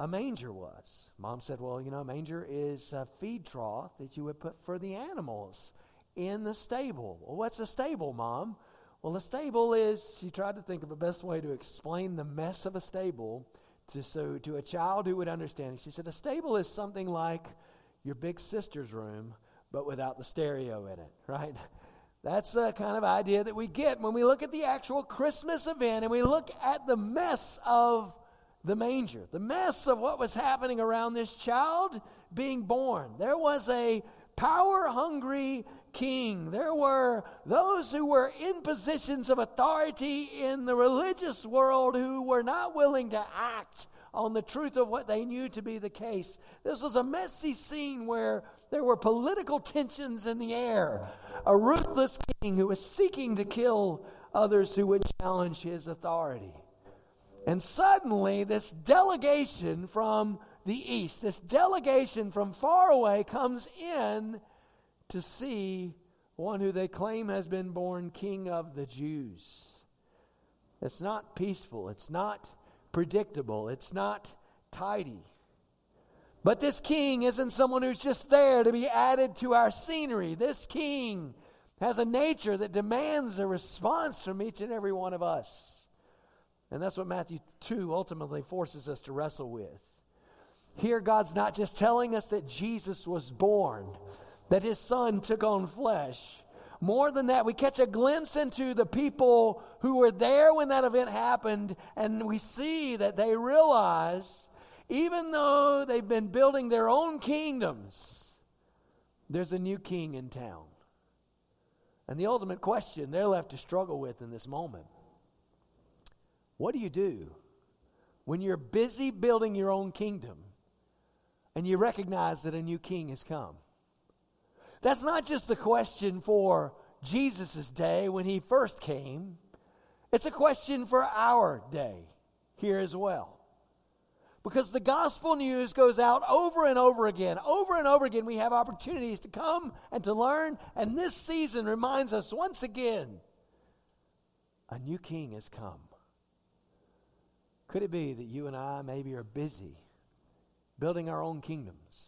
a manger was. Mom said, well, a manger is a feed trough that you would put for the animals in the stable. Well, what's a stable, Mom? Well, a stable is, she tried to think of the best way to explain the mess of a stable to a child who would understand it. She said, a stable is something like your big sister's room, but without the stereo in it, right? That's the kind of idea that we get when we look at the actual Christmas event and we look at the mess of the manger, the mess of what was happening around this child being born. There was a power-hungry king. There were those who were in positions of authority in the religious world who were not willing to act on the truth of what they knew to be the case. This was a messy scene where there were political tensions in the air. A ruthless king who was seeking to kill others who would challenge his authority. And suddenly, this delegation from the east, this delegation from far away comes in to see one who they claim has been born King of the Jews. It's not peaceful. It's not predictable. It's not tidy. But this king isn't someone who's just there to be added to our scenery. This king has a nature that demands a response from each and every one of us. And that's what Matthew 2 ultimately forces us to wrestle with. Here, God's not just telling us that Jesus was born, that his son took on flesh. More than that, we catch a glimpse into the people who were there when that event happened, and we see that they realize, even though they've been building their own kingdoms, there's a new king in town. And the ultimate question they're left to struggle with in this moment: what do you do when you're busy building your own kingdom and you recognize that a new king has come? That's not just the question for Jesus' day when he first came. It's a question for our day here as well. Because the gospel news goes out over and over again. Over and over again, we have opportunities to come and to learn. And this season reminds us once again, a new king has come. Could it be that you and I maybe are busy building our own kingdoms?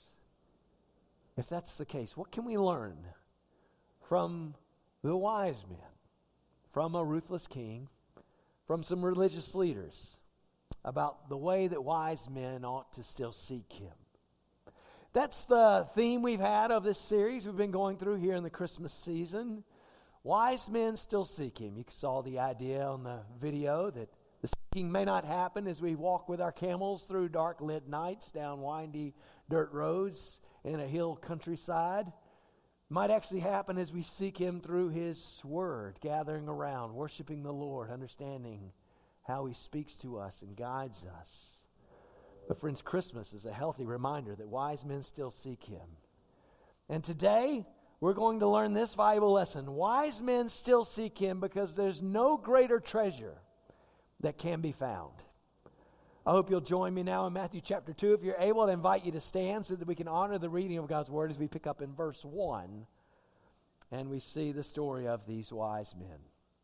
If that's the case, what can we learn from the wise men, from a ruthless king, from some religious leaders about the way that wise men ought to still seek him? That's the theme we've had of this series we've been going through here in the Christmas season. Wise men still seek him. You saw the idea on the video that the seeking may not happen as we walk with our camels through dark lit nights down windy dirt roads in a hill countryside. Might actually happen as we seek him through his word, gathering around, worshiping the Lord, understanding how he speaks to us and guides us. But friends, Christmas is a healthy reminder that wise men still seek him. And today, we're going to learn this valuable lesson. Wise men still seek him because there's no greater treasure that can be found. I hope you'll join me now in Matthew chapter 2. If you're able, I invite you to stand so that we can honor the reading of God's word as we pick up in verse 1 and we see the story of these wise men.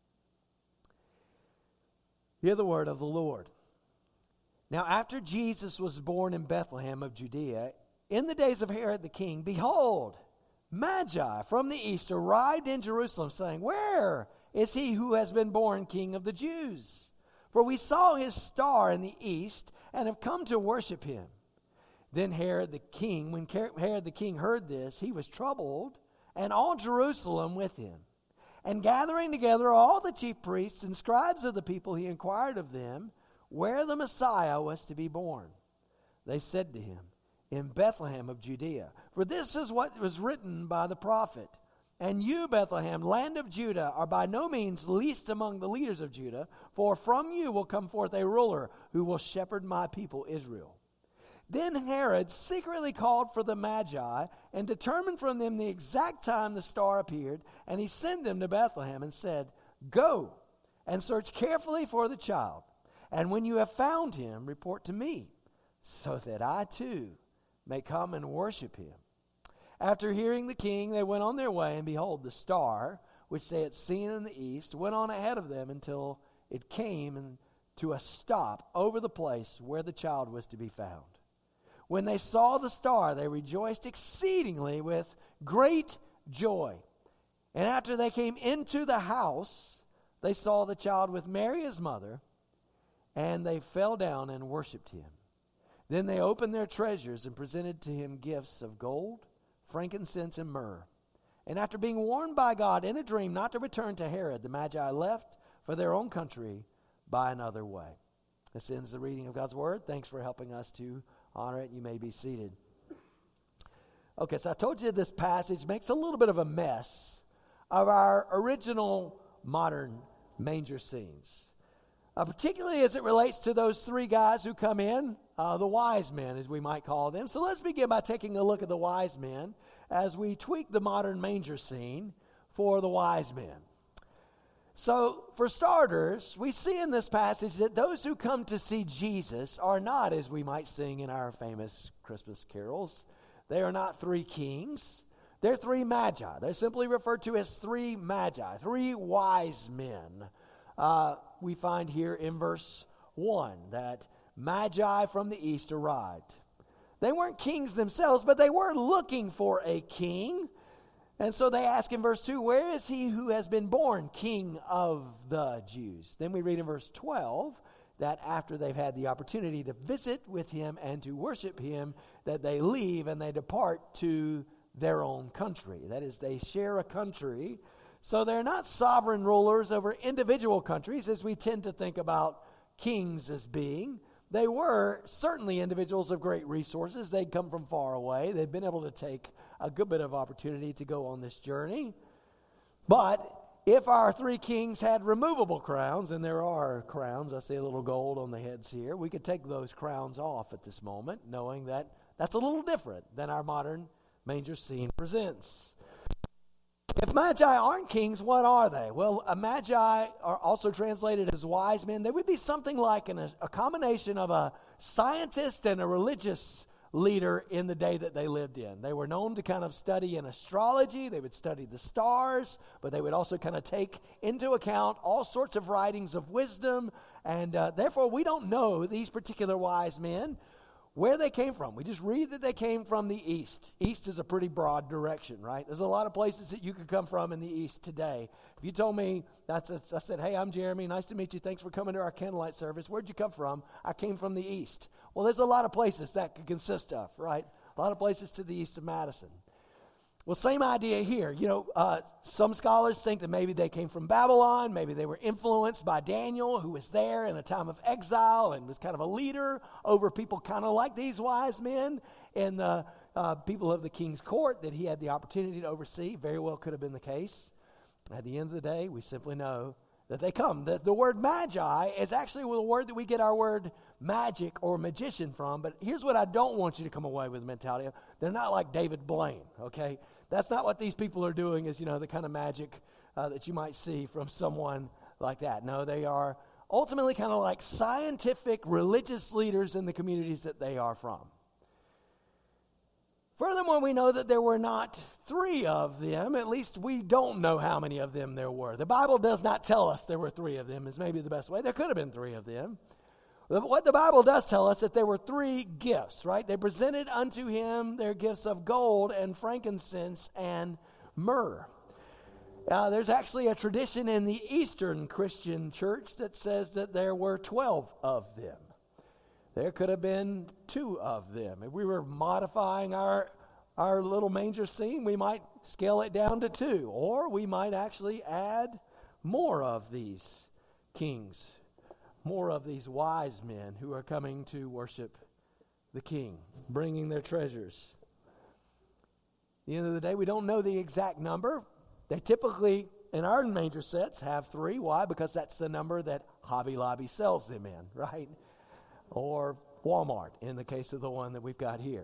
Hear the word of the Lord. Now, after Jesus was born in Bethlehem of Judea, in the days of Herod the king, behold, Magi from the east arrived in Jerusalem, saying, "Where is he who has been born King of the Jews? For we saw his star in the east and have come to worship him." Then Herod the king, when Herod the king heard this, he was troubled, and all Jerusalem with him. And gathering together all the chief priests and scribes of the people, he inquired of them where the Messiah was to be born. They said to him, "In Bethlehem of Judea. For this is what was written by the prophet. And you, Bethlehem, land of Judah, are by no means least among the leaders of Judah, for from you will come forth a ruler who will shepherd my people Israel." Then Herod secretly called for the Magi and determined from them the exact time the star appeared, and he sent them to Bethlehem and said, "Go and search carefully for the child, and when you have found him, report to me, so that I too may come and worship him." After hearing the king, they went on their way, and behold, the star, which they had seen in the east, went on ahead of them until it came to a stop over the place where the child was to be found. When they saw the star, they rejoiced exceedingly with great joy. And after they came into the house, they saw the child with Mary his mother, and they fell down and worshipped him. Then they opened their treasures and presented to him gifts of gold, frankincense, and myrrh. And after being warned by God in a dream not to return to Herod, the Magi left for their own country by another way. This ends the reading of God's word. Thanks for helping us to honor it. You may be seated. Okay, so I told you this passage makes a little bit of a mess of our original modern manger scenes, particularly as it relates to those three guys who come in, the wise men, as we might call them. So let's begin by taking a look at the wise men as we tweak the modern manger scene for the wise men. So, for starters, we see in this passage that those who come to see Jesus are not, as we might sing in our famous Christmas carols, they are not three kings. They're three magi. They're simply referred to as three magi, three wise men. We find here in verse 1 that magi from the east arrived. They weren't kings themselves, but they were looking for a king. And so they ask in verse 2, where is he who has been born king of the Jews? Then we read in verse 12 that after they've had the opportunity to visit with him and to worship him, that they leave and they depart to their own country. That is, they share a country. So they're not sovereign rulers over individual countries as we tend to think about kings as being. They were certainly individuals of great resources. They'd come from far away. They'd been able to take a good bit of opportunity to go on this journey. But if our three kings had removable crowns, and there are crowns, I see a little gold on the heads here, we could take those crowns off at this moment, knowing that that's a little different than our modern manger scene presents. If magi aren't kings, what are they? Well, a magi are also translated as wise men. They would be something like a combination of a scientist and a religious leader in the day that they lived in. They were known to kind of study in astrology. They would study the stars, but they would also kind of take into account all sorts of writings of wisdom. And therefore, we don't know these particular wise men where they came from. We just read that they came from the east. East is a pretty broad direction, right? There's a lot of places that you could come from in the east today. If you told me, I said, hey, I'm Jeremy. Nice to meet you. Thanks for coming to our candlelight service. Where'd you come from? I came from the east. Well, there's a lot of places that could consist of, right? A lot of places to the east of Madison. Well, same idea here. Some scholars think that maybe they came from Babylon. Maybe they were influenced by Daniel, who was there in a time of exile and was kind of a leader over people kind of like these wise men and the people of the king's court that he had the opportunity to oversee. Very well could have been the case. At the end of the day, we simply know that they come. The word magi is actually the word that we get our word magic or magician from. But here's what I don't want you to come away with the mentality of. They're not like David Blaine, okay? That's not what these people are doing is, the kind of magic that you might see from someone like that. No, they are ultimately kind of like scientific religious leaders in the communities that they are from. Furthermore, we know that there were not three of them. At least we don't know how many of them there were. The Bible does not tell us there were three of them is maybe the best way. There could have been three of them. What the Bible does tell us that there were three gifts, right? They presented unto him their gifts of gold and frankincense and myrrh. There's actually a tradition in the Eastern Christian church that says that there were 12 of them. There could have been 2 of them. If we were modifying our little manger scene, we might scale it down to 2, or we might actually add more of these kings, more of these wise men who are coming to worship the king, bringing their treasures. At the end of the day, we don't know the exact number. They typically, in our manger sets, have 3. Why? Because that's the number that Hobby Lobby sells them in, right? Or Walmart, in the case of the one that we've got here.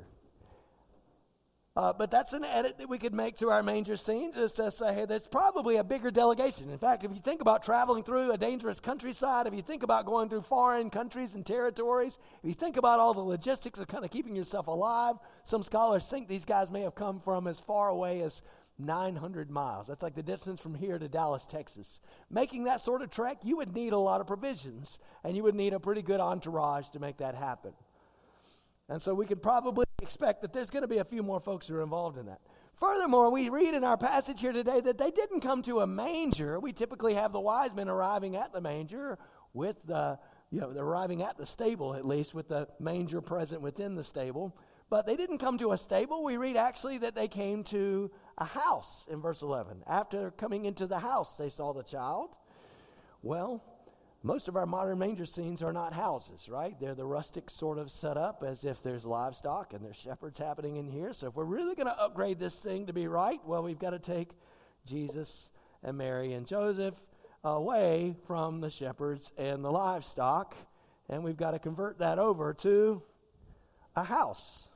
But that's an edit that we could make to our manger scenes, is to say, hey, there's probably a bigger delegation. In fact, if you think about traveling through a dangerous countryside, if you think about going through foreign countries and territories, if you think about all the logistics of kind of keeping yourself alive, some scholars think these guys may have come from as far away as 900 miles. That's like the distance from here to Dallas, Texas. Making that sort of trek, you would need a lot of provisions, and you would need a pretty good entourage to make that happen. And so we can probably expect that there's going to be a few more folks who are involved in that. Furthermore, we read in our passage here today that they didn't come to a manger. We typically have the wise men arriving at the manger with they're arriving at the stable at least with the manger present within the stable. But they didn't come to a stable. We read actually that they came to a house in verse 11. After coming into the house, they saw the child. Well, most of our modern manger scenes are not houses, right? They're the rustic sort of setup as if there's livestock and there's shepherds happening in here. So if we're really going to upgrade this thing to be right, well, we've got to take Jesus and Mary and Joseph away from the shepherds and the livestock, and we've got to convert that over to a house.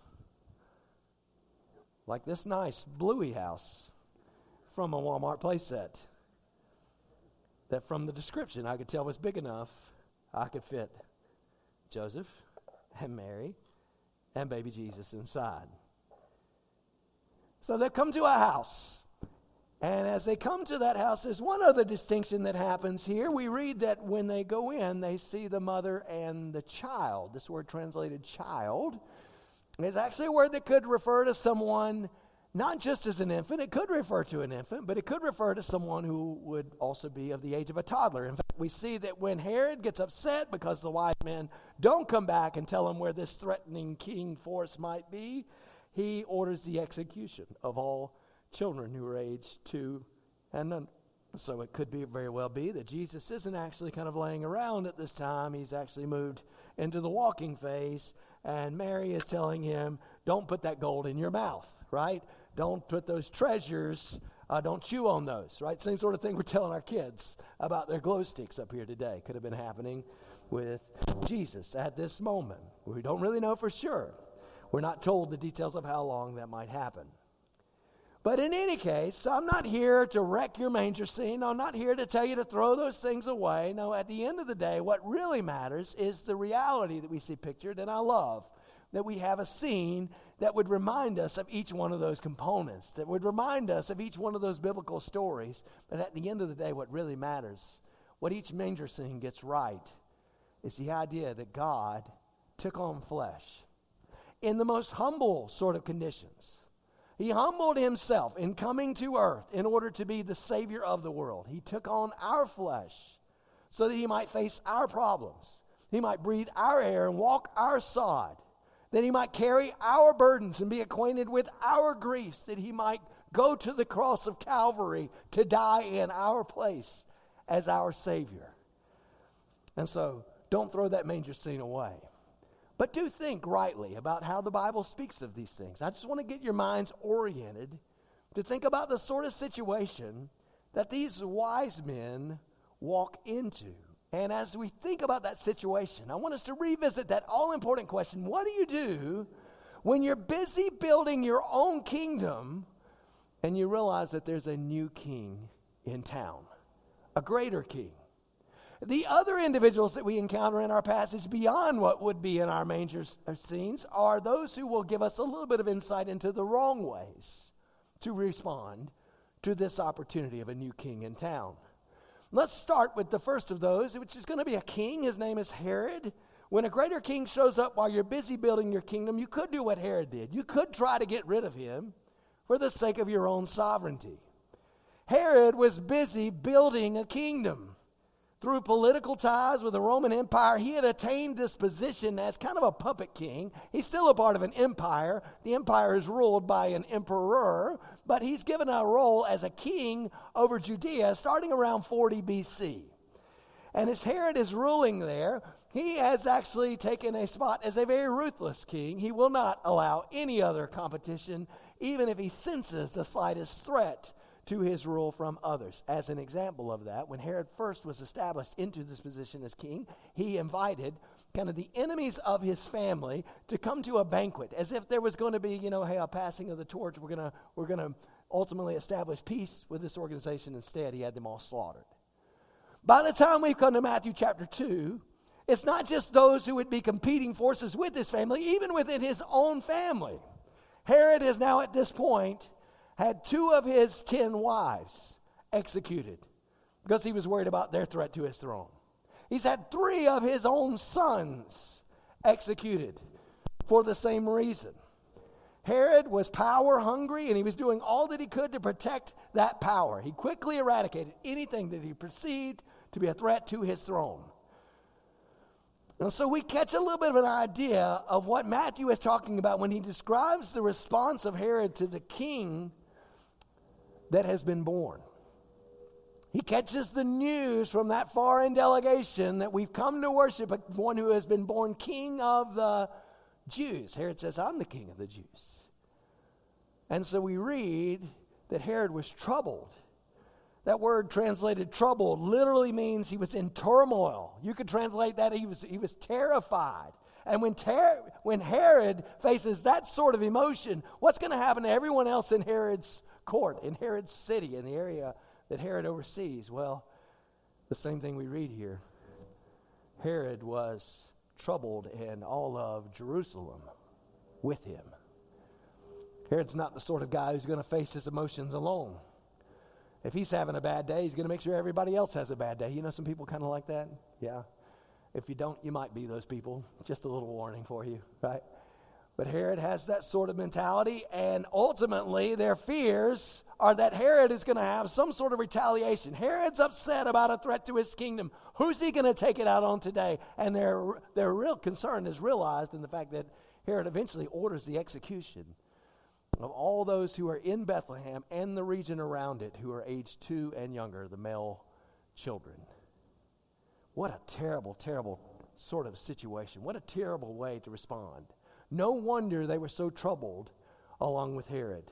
Like this nice bluey house from a Walmart playset. That from the description I could tell was big enough I could fit Joseph and Mary and baby Jesus inside. So they come to a house. And as they come to that house, there's one other distinction that happens here. We read that when they go in, they see the mother and the child. This word translated child is actually a word that could refer to someone not just as an infant. It could refer to an infant, but it could refer to someone who would also be of the age of a toddler. In fact, we see that when Herod gets upset because the wise men don't come back and tell him where this threatening king force might be, he orders the execution of all children who are aged 2 and under. So it could be very well be that Jesus isn't actually kind of laying around at this time. He's actually moved into the walking phase, and Mary is telling him, don't put that gold in your mouth, right? Don't put those treasures, don't chew on those, right? Same sort of thing we're telling our kids about their glow sticks up here today. Could have been happening with Jesus at this moment. We don't really know for sure. We're not told the details of how long that might happen. But in any case, I'm not here to wreck your manger scene. I'm not here to tell you to throw those things away. No, at the end of the day, what really matters is the reality that we see pictured, and I love that we have a scene that would remind us of each one of those components, that would remind us of each one of those biblical stories. But at the end of the day, what really matters, what each manger scene gets right, is the idea that God took on flesh in the most humble sort of conditions. He humbled himself in coming to earth in order to be the Savior of the world. He took on our flesh so that he might face our problems. He might breathe our air and walk our sod. That he might carry our burdens and be acquainted with our griefs. That he might go to the cross of Calvary to die in our place as our Savior. And so, don't throw that manger scene away. But do think rightly about how the Bible speaks of these things. I just want to get your minds oriented to think about the sort of situation that these wise men walk into. And as we think about that situation, I want us to revisit that all-important question: what do you do when you're busy building your own kingdom and you realize that there's a new king in town, a greater king? The other individuals that we encounter in our passage beyond what would be in our manger scenes are those who will give us a little bit of insight into the wrong ways to respond to this opportunity of a new king in town. Let's start with the first of those, which is going to be a king. His name is Herod. When a greater king shows up while you're busy building your kingdom, you could do what Herod did. You could try to get rid of him for the sake of your own sovereignty. Herod was busy building a kingdom. Through political ties with the Roman Empire, he had attained this position as kind of a puppet king. He's still a part of an empire. The empire is ruled by an emperor, but he's given a role as a king over Judea starting around 40 BC. And as Herod is ruling there, he has actually taken a spot as a very ruthless king. He will not allow any other competition, even if he senses the slightest threat to his rule from others. As an example of that, when Herod first was established into this position as king, he invited kind of the enemies of his family to come to a banquet, as if there was going to be, hey, a passing of the torch. We're gonna ultimately establish peace with this organization. Instead, he had them all slaughtered. By the time we come to Matthew chapter 2, it's not just those who would be competing forces with his family, even within his own family. Herod is now at this point had 2 of his 10 wives executed because he was worried about their threat to his throne. He's had 3 of his own sons executed for the same reason. Herod was power hungry, and he was doing all that he could to protect that power. He quickly eradicated anything that he perceived to be a threat to his throne. And so we catch a little bit of an idea of what Matthew is talking about when he describes the response of Herod to the king that has been born. He catches the news from that foreign delegation that we've come to worship one who has been born king of the Jews. Herod says, I'm the king of the Jews. And so we read that Herod was troubled. That word translated troubled literally means he was in turmoil. You could translate that he was terrified. And when Herod faces that sort of emotion, what's going to happen to everyone else in Herod's court, in Herod's city, in the area that Herod oversees? Well, the same thing we read here. Herod was troubled, and all of Jerusalem with him. Herod's not the sort of guy who's going to face his emotions alone. If he's having a bad day, he's going to make sure everybody else has a bad day. You know some people kind of like that? Yeah. If you don't, you might be those people. Just a little warning for you, right? But Herod has that sort of mentality, and ultimately their fears are that Herod is going to have some sort of retaliation. Herod's upset about a threat to his kingdom. Who's he going to take it out on today? And their real concern is realized in the fact that Herod eventually orders the execution of all those who are in Bethlehem and the region around it who are aged 2 and younger, the male children. What a terrible, terrible sort of situation. What a terrible way to respond. No wonder they were so troubled along with Herod.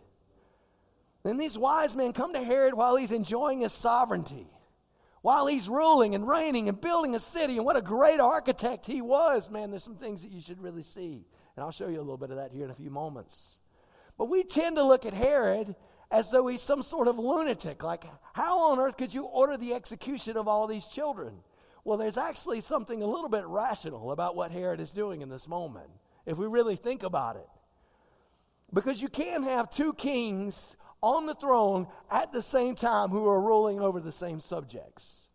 Then these wise men come to Herod while he's enjoying his sovereignty, while he's ruling and reigning and building a city, and what a great architect he was. Man, there's some things that you should really see, and I'll show you a little bit of that here in a few moments. But we tend to look at Herod as though he's some sort of lunatic, like how on earth could you order the execution of all these children? Well, there's actually something a little bit rational about what Herod is doing in this moment, if we really think about it. Because you can't have 2 kings on the throne at the same time who are ruling over the same subjects.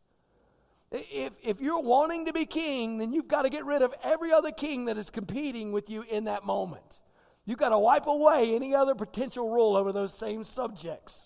If you're wanting to be king, then you've got to get rid of every other king that is competing with you in that moment. You've got to wipe away any other potential rule over those same subjects.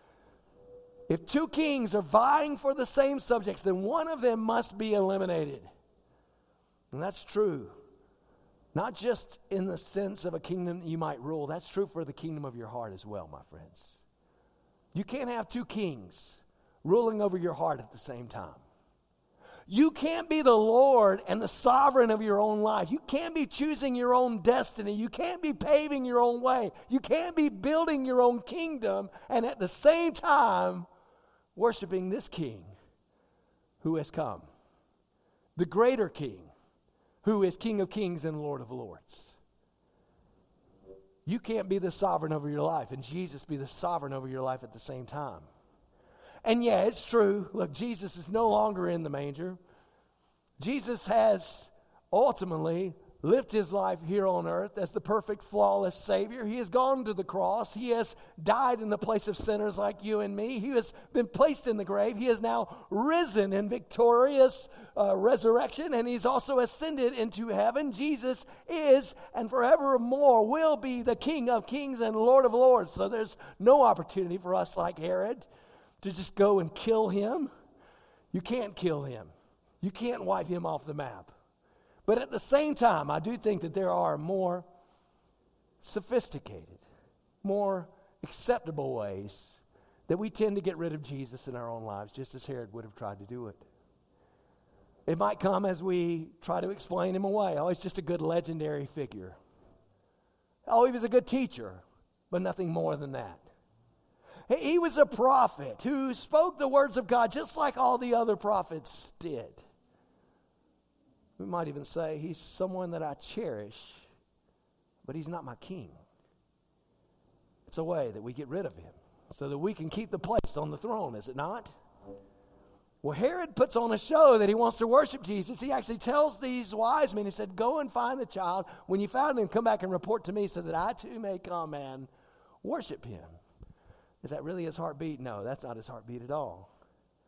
If 2 kings are vying for the same subjects, then one of them must be eliminated. And that's true. Not just in the sense of a kingdom that you might rule. That's true for the kingdom of your heart as well, my friends. You can't have 2 kings ruling over your heart at the same time. You can't be the Lord and the sovereign of your own life. You can't be choosing your own destiny. You can't be paving your own way. You can't be building your own kingdom and at the same time worshiping this king who has come. The greater king who is King of Kings and Lord of Lords. You can't be the sovereign over your life and Jesus be the sovereign over your life at the same time. And yeah, it's true. Look, Jesus is no longer in the manger. Jesus has ultimately lived his life here on earth as the perfect, flawless Savior. He has gone to the cross. He has died in the place of sinners like you and me. He has been placed in the grave. He has now risen in victorious resurrection, and he's also ascended into heaven. Jesus is and forevermore will be the King of Kings and Lord of Lords. So there's no opportunity for us like Herod to just go and kill him. You can't kill him. You can't wipe him off the map. But at the same time, I do think that there are more sophisticated, more acceptable ways that we tend to get rid of Jesus in our own lives, just as Herod would have tried to do it. It might come as we try to explain him away. Oh, he's just a good legendary figure. Oh, he was a good teacher, but nothing more than that. He was a prophet who spoke the words of God just like all the other prophets did. We might even say he's someone that I cherish, but he's not my king. It's a way that we get rid of him so that we can keep the place on the throne, is it not? Well, Herod puts on a show that he wants to worship Jesus. He actually tells these wise men, he said, go and find the child. When you found him, come back and report to me so that I too may come and worship him. Is that really his heartbeat? No, that's not his heartbeat at all.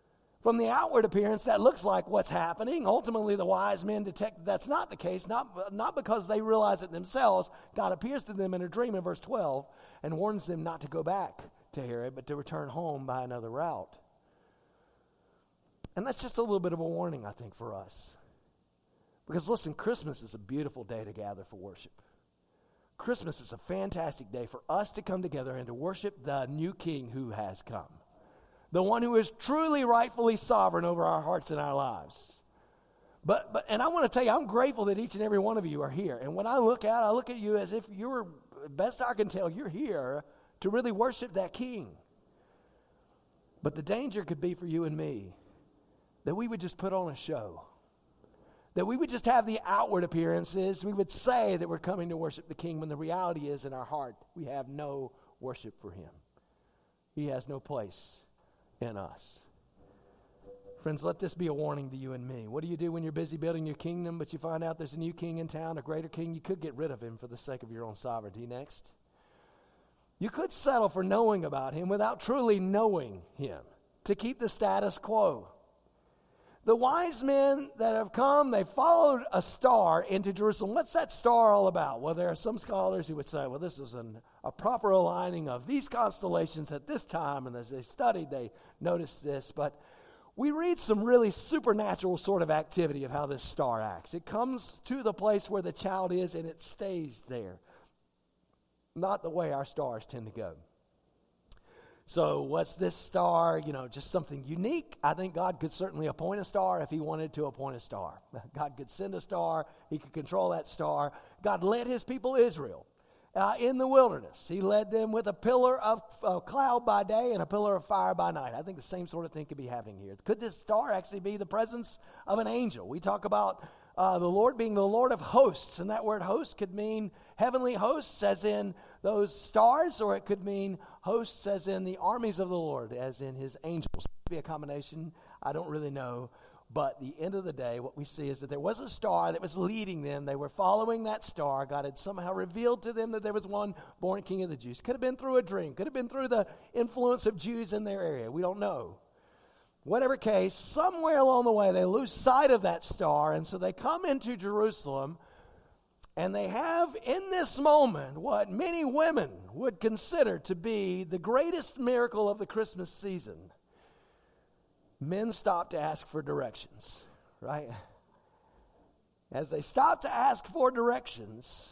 From the outward appearance, that looks like what's happening. Ultimately, the wise men detect that's not the case, not because they realize it themselves. God appears to them in a dream in verse 12 and warns them not to go back to Herod, but to return home by another route. And that's just a little bit of a warning, I think, for us. Because listen, Christmas is a beautiful day to gather for worship. Christmas is a fantastic day for us to come together and to worship the new King who has come. The one who is truly, rightfully sovereign over our hearts and our lives. And I want to tell you, I'm grateful that each and every one of you are here. And when I look at you as if you're, best I can tell, you're here to really worship that King. But the danger could be for you and me that we would just put on a show. That we would just have the outward appearances. We would say that we're coming to worship the King when the reality is in our heart we have no worship for him. He has no place in us. Friends, let this be a warning to you and me. What do you do when you're busy building your kingdom, but you find out there's a new king in town, a greater king? You could get rid of him for the sake of your own sovereignty next. You could settle for knowing about him without truly knowing him, to keep the status quo. The wise men that have come, they followed a star into Jerusalem. What's that star all about? Well, there are some scholars who would say, well, this is a proper aligning of these constellations at this time. And as they studied, they noticed this. But we read some really supernatural sort of activity of how this star acts. It comes to the place where the child is and it stays there. Not the way our stars tend to go. So what's this star? Just something unique. I think God could certainly appoint a star if he wanted to appoint a star. God could send a star. He could control that star. God led his people Israel in the wilderness. He led them with a pillar of cloud by day and a pillar of fire by night. I think the same sort of thing could be happening here. Could this star actually be the presence of an angel? We talk about the Lord being the Lord of hosts, and that word host could mean heavenly hosts as in those stars, or it could mean hosts as in the armies of the Lord, as in his angels. It could be a combination. I don't really know. But the end of the day, what we see is that there was a star that was leading them. They were following that star. God had somehow revealed to them that there was one born king of the Jews. Could have been through a dream. Could have been through the influence of Jews in their area. We don't know. Whatever case, somewhere along the way, they lose sight of that star. And so they come into Jerusalem, and they have in this moment what many women would consider to be the greatest miracle of the Christmas season. Men stop to ask for directions, right? As they stop to ask for directions,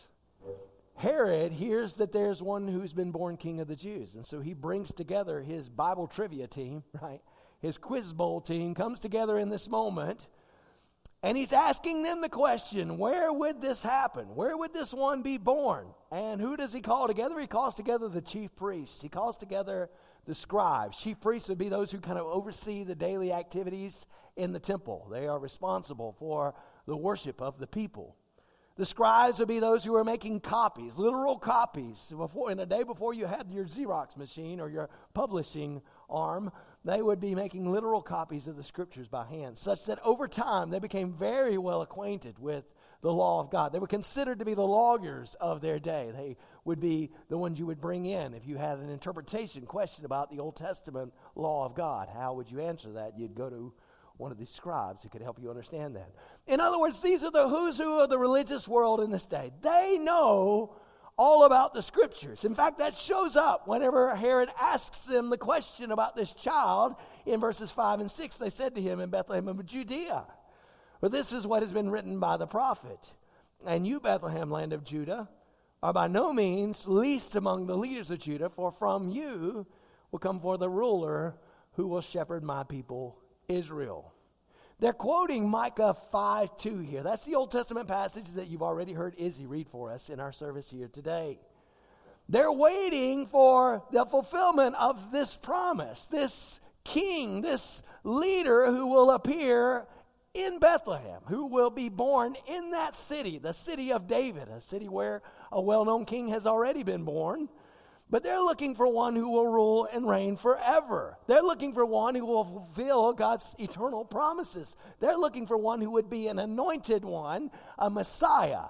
Herod hears that there's one who's been born king of the Jews. And so he brings together his Bible trivia team, right? His quiz bowl team comes together in this moment. And he's asking them the question, where would this happen? Where would this one be born? And who does he call together? He calls together the chief priests. He calls together the scribes. Chief priests would be those who kind of oversee the daily activities in the temple. They are responsible for the worship of the people. The scribes would be those who are making copies, literal copies. In a day before you had your Xerox machine or your publishing arm, they would be making literal copies of the scriptures by hand, such that over time they became very well acquainted with the law of God. They were considered to be the lawyers of their day. They would be the ones you would bring in if you had an interpretation question about the Old Testament law of God. How would you answer that? You'd go to one of these scribes who could help you understand that. In other words, these are the who's who of the religious world in this day. They know all about the scriptures. In fact, that shows up whenever Herod asks them the question about this child in verses 5 and 6. They said to him, in Bethlehem of Judea, for this is what has been written by the prophet. And you, Bethlehem, land of Judah, are by no means least among the leaders of Judah, for from you will come forth a ruler who will shepherd my people Israel. They're quoting Micah 5:2 here. That's the Old Testament passage that you've already heard Izzy read for us in our service here today. They're waiting for the fulfillment of this promise, this king, this leader who will appear in Bethlehem, who will be born in that city, the city of David, a city where a well-known king has already been born. But they're looking for one who will rule and reign forever. They're looking for one who will fulfill God's eternal promises. They're looking for one who would be an anointed one, a Messiah,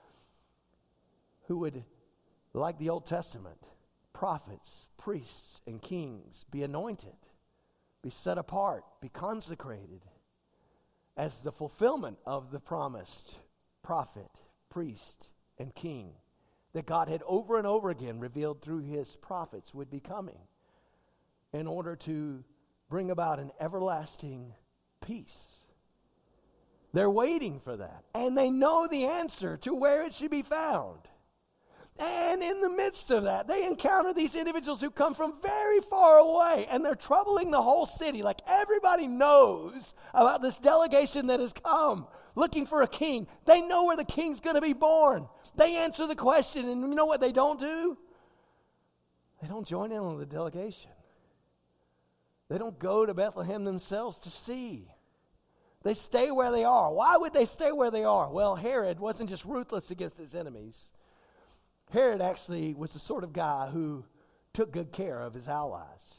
who would, like the Old Testament, prophets, priests, and kings be anointed. be set apart, be consecrated as the fulfillment of the promised prophet, priest, and king that God had over and over again revealed through his prophets would be coming in order to bring about an everlasting peace. They're waiting for that, and they know the answer to where it should be found. And in the midst of that, they encounter these individuals who come from very far away, and they're troubling the whole city. Like, everybody knows about this delegation that has come looking for a king. They know where the king's going to be born. They answer the question, and you know what they don't do? They don't join in on the delegation. They don't go to Bethlehem themselves to see. They stay where they are. Why would they stay where they are? Well, Herod wasn't just ruthless against his enemies. Herod actually was the sort of guy who took good care of his allies.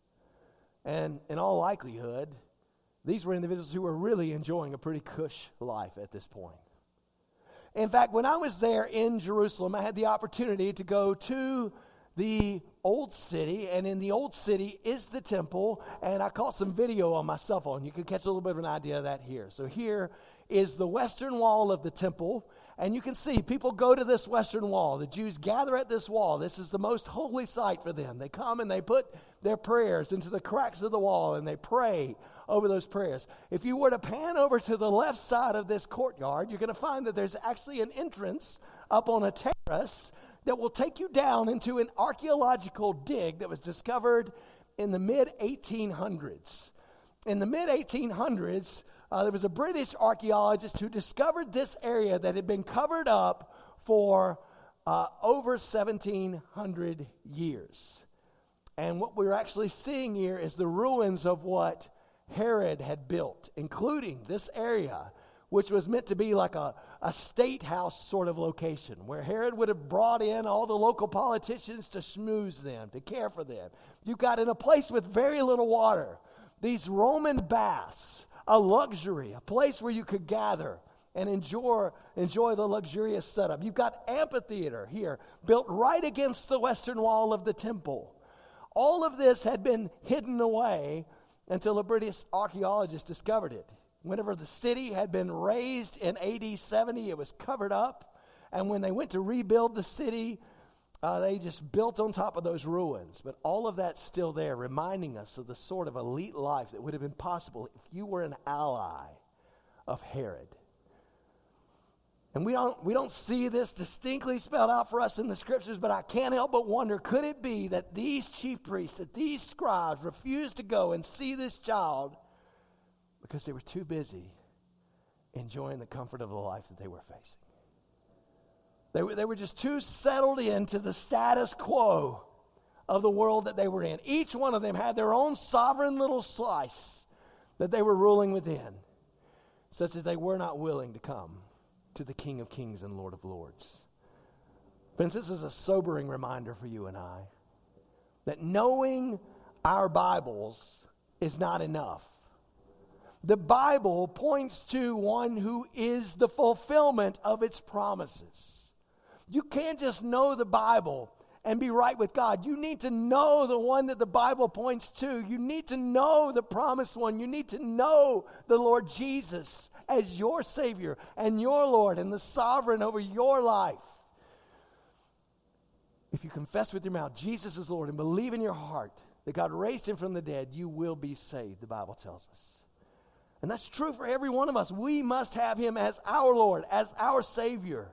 And in all likelihood, these were individuals who were really enjoying a pretty cush life at this point. In fact, when I was there in Jerusalem, I had the opportunity to go to the old city, and in the old city is the temple, and I caught some video on my cell phone. You can catch a little bit of an idea of that here. So here is the western wall of the temple, and you can see people go to this western wall. The Jews gather at this wall. This is the most holy site for them. They come and they put their prayers into the cracks of the wall, and they pray over those prayers. If you were to pan over to the left side of this courtyard, you're going to find that there's actually an entrance up on a terrace that will take you down into an archaeological dig that was discovered in the mid-1800s. In the mid-1800s, there was a British archaeologist who discovered this area that had been covered up for over 1,700 years. And what we're actually seeing here is the ruins of what Herod had built, including this area, which was meant to be like a state house sort of location, where Herod would have brought in all the local politicians to schmooze them, to care for them. You got in a place with very little water, these Roman baths, a luxury, a place where you could gather and enjoy the luxurious setup. You've got amphitheater here, built right against the western wall of the temple. All of this had been hidden away until a British archaeologist discovered it. Whenever the city had been razed in AD 70, it was covered up. And when they went to rebuild the city, they just built on top of those ruins. But all of that's still there, reminding us of the sort of elite life that would have been possible if you were an ally of Herod. And we don't see this distinctly spelled out for us in the scriptures, but I can't help but wonder, could it be that these chief priests, that these scribes refused to go and see this child because they were too busy enjoying the comfort of the life that they were facing? They were just too settled into the status quo of the world that they were in. Each one of them had their own sovereign little slice that they were ruling within, such that they were not willing to come to the King of Kings and Lord of Lords. Friends, this is a sobering reminder for you and I that knowing our Bibles is not enough. The Bible points to one who is the fulfillment of its promises. You can't just know the Bible and be right with God. You need to know the one that the Bible points to. You need to know the promised one. You need to know the Lord Jesus as your Savior and your Lord and the sovereign over your life. If you confess with your mouth Jesus is Lord and believe in your heart that God raised him from the dead, you will be saved, the Bible tells us. And that's true for every one of us. We must have him as our Lord, as our Savior.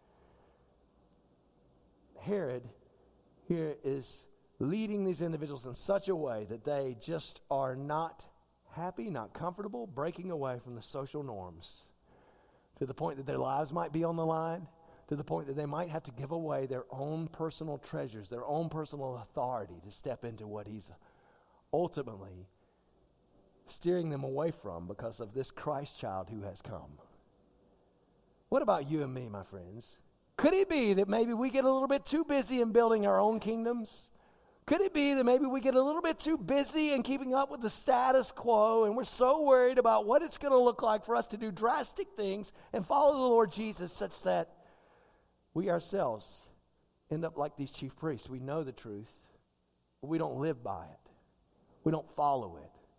Herod here is leading these individuals in such a way that they just are not happy, not comfortable, breaking away from the social norms to the point that their lives might be on the line, to the point that they might have to give away their own personal treasures, their own personal authority to step into what he's ultimately steering them away from because of this Christ child who has come. What about you and me, my friends? Could it be that maybe we get a little bit too busy in building our own kingdoms? Could it be that maybe we get a little bit too busy in keeping up with the status quo, and we're so worried about what it's going to look like for us to do drastic things and follow the Lord Jesus such that we ourselves end up like these chief priests? We know the truth, but we don't live by it. We don't follow it.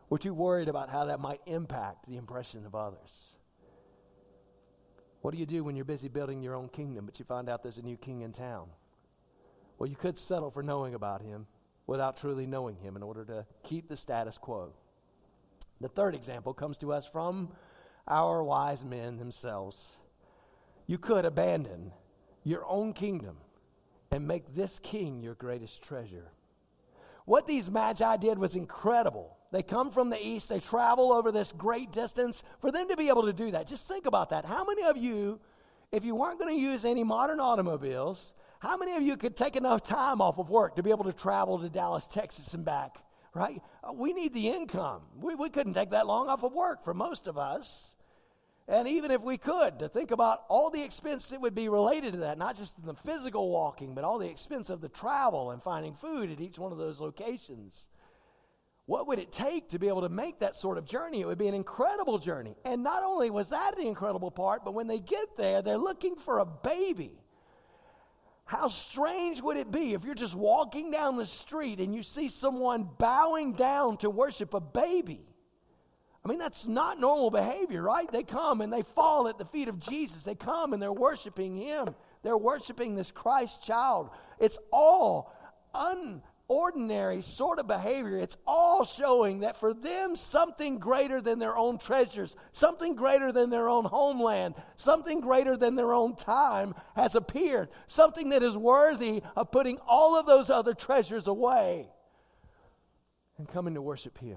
We're too worried about how that might impact the impression of others. What do you do when you're busy building your own kingdom, but you find out there's a new king in town? Well, you could settle for knowing about him without truly knowing him in order to keep the status quo. The third example comes to us from our wise men themselves. You could abandon your own kingdom and make this king your greatest treasure. What these magi did was incredible. They come from the east. They travel over this great distance. For them to be able to do that, just think about that. How many of you, if you weren't going to use any modern automobiles, how many of you could take enough time off of work to be able to travel to Dallas, Texas and back, right? We need the income. We couldn't take that long off of work for most of us. And even if we could, to think about all the expense that would be related to that, not just the physical walking, but all the expense of the travel and finding food at each one of those locations. What would it take to be able to make that sort of journey? It would be an incredible journey. And not only was that the incredible part, but when they get there, they're looking for a baby. How strange would it be if you're just walking down the street and you see someone bowing down to worship a baby? I mean, that's not normal behavior, right? They come and they fall at the feet of Jesus. They come and they're worshiping him. They're worshiping this Christ child. It's all unordinary sort of behavior. It's all showing that for them, something greater than their own treasures, something greater than their own homeland, something greater than their own time has appeared. Something that is worthy of putting all of those other treasures away and coming to worship him.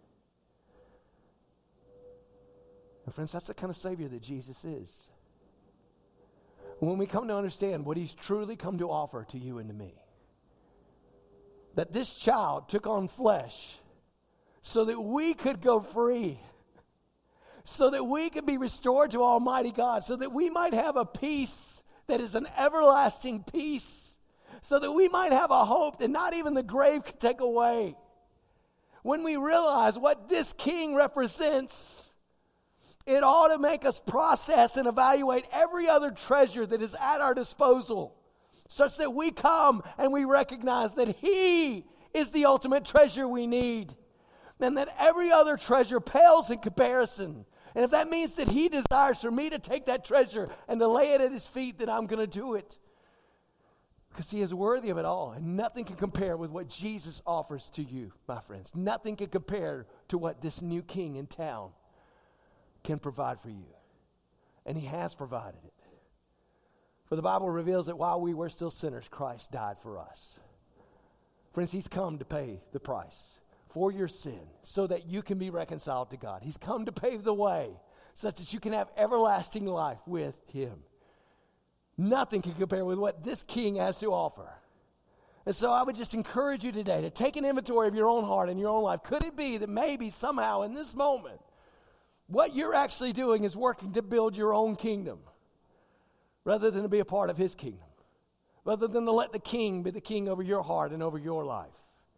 And friends, that's the kind of Savior that Jesus is. When we come to understand what he's truly come to offer to you and to me, that this child took on flesh so that we could go free, so that we could be restored to Almighty God, so that we might have a peace that is an everlasting peace, so that we might have a hope that not even the grave could take away. When we realize what this King represents, it ought to make us process and evaluate every other treasure that is at our disposal, such that we come and we recognize that he is the ultimate treasure we need, and that every other treasure pales in comparison. And if that means that he desires for me to take that treasure and to lay it at his feet, then I'm going to do it, because he is worthy of it all. And nothing can compare with what Jesus offers to you, my friends. Nothing can compare to what this new king in town can provide for you. And he has provided it. For the Bible reveals that while we were still sinners, Christ died for us. Friends, he's come to pay the price for your sin so that you can be reconciled to God. He's come to pave the way such that you can have everlasting life with him. Nothing can compare with what this king has to offer. And so I would just encourage you today to take an inventory of your own heart and your own life. Could it be that maybe somehow in this moment, what you're actually doing is working to build your own kingdom rather than to be a part of his kingdom, rather than to let the king be the king over your heart and over your life?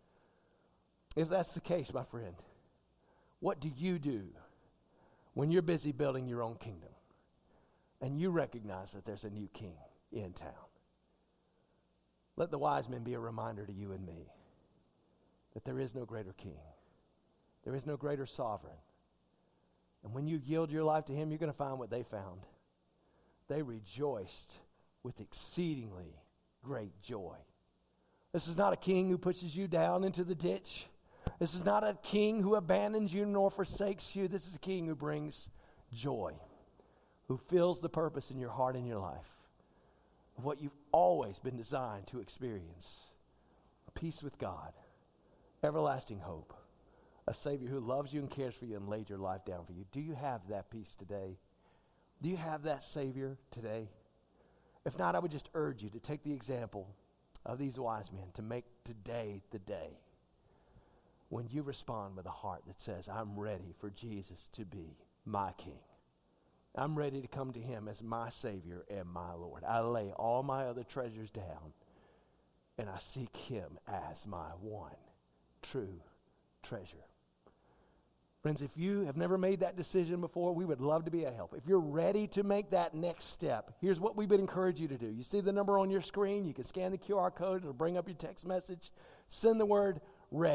If that's the case, my friend, what do you do when you're busy building your own kingdom and you recognize that there's a new king in town? Let the wise men be a reminder to you and me that there is no greater king. There is no greater sovereign. And when you yield your life to him, you're going to find what they found. They rejoiced with exceedingly great joy. This is not a king who pushes you down into the ditch. This is not a king who abandons you nor forsakes you. This is a king who brings joy, who fills the purpose in your heart and your life of what you've always been designed to experience. Peace with God, everlasting hope, a Savior who loves you and cares for you and laid your life down for you. Do you have that peace today? Do you have that Savior today? If not, I would just urge you to take the example of these wise men to make today the day when you respond with a heart that says, I'm ready for Jesus to be my King. I'm ready to come to him as my Savior and my Lord. I lay all my other treasures down and I seek him as my one true treasure. Friends, if you have never made that decision before, we would love to be a help. If you're ready to make that next step, here's what we would encourage you to do. You see the number on your screen. You can scan the QR code. It'll bring up your text message. Send the word READY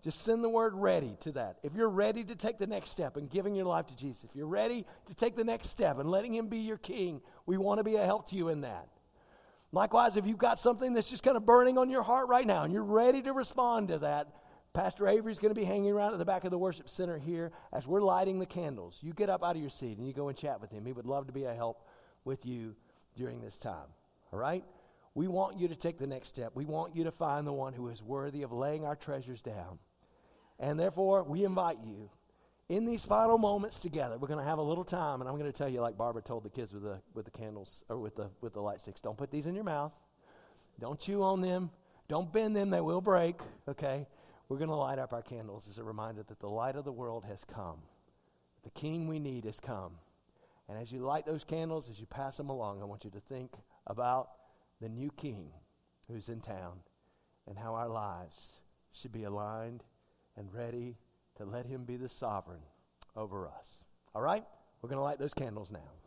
Just send the word ready to that. If you're ready to take the next step in giving your life to Jesus, if you're ready to take the next step and letting him be your king, we want to be a help to you in that. Likewise, if you've got something that's just kind of burning on your heart right now and you're ready to respond to that, Pastor Avery's going to be hanging around at the back of the worship center here as we're lighting the candles. You get up out of your seat and you go and chat with him. He would love to be a help with you during this time. All right? We want you to take the next step. We want you to find the one who is worthy of laying our treasures down. And therefore, we invite you in these final moments together. We're going to have a little time, and I'm going to tell you, like Barbara told the kids with the candles or with the light sticks, don't put these in your mouth. Don't chew on them. Don't bend them. They will break. Okay? We're going to light up our candles as a reminder that the light of the world has come. The King we need has come. And as you light those candles, as you pass them along, I want you to think about the new King who's in town and how our lives should be aligned and ready to let him be the sovereign over us. All right? We're going to light those candles now.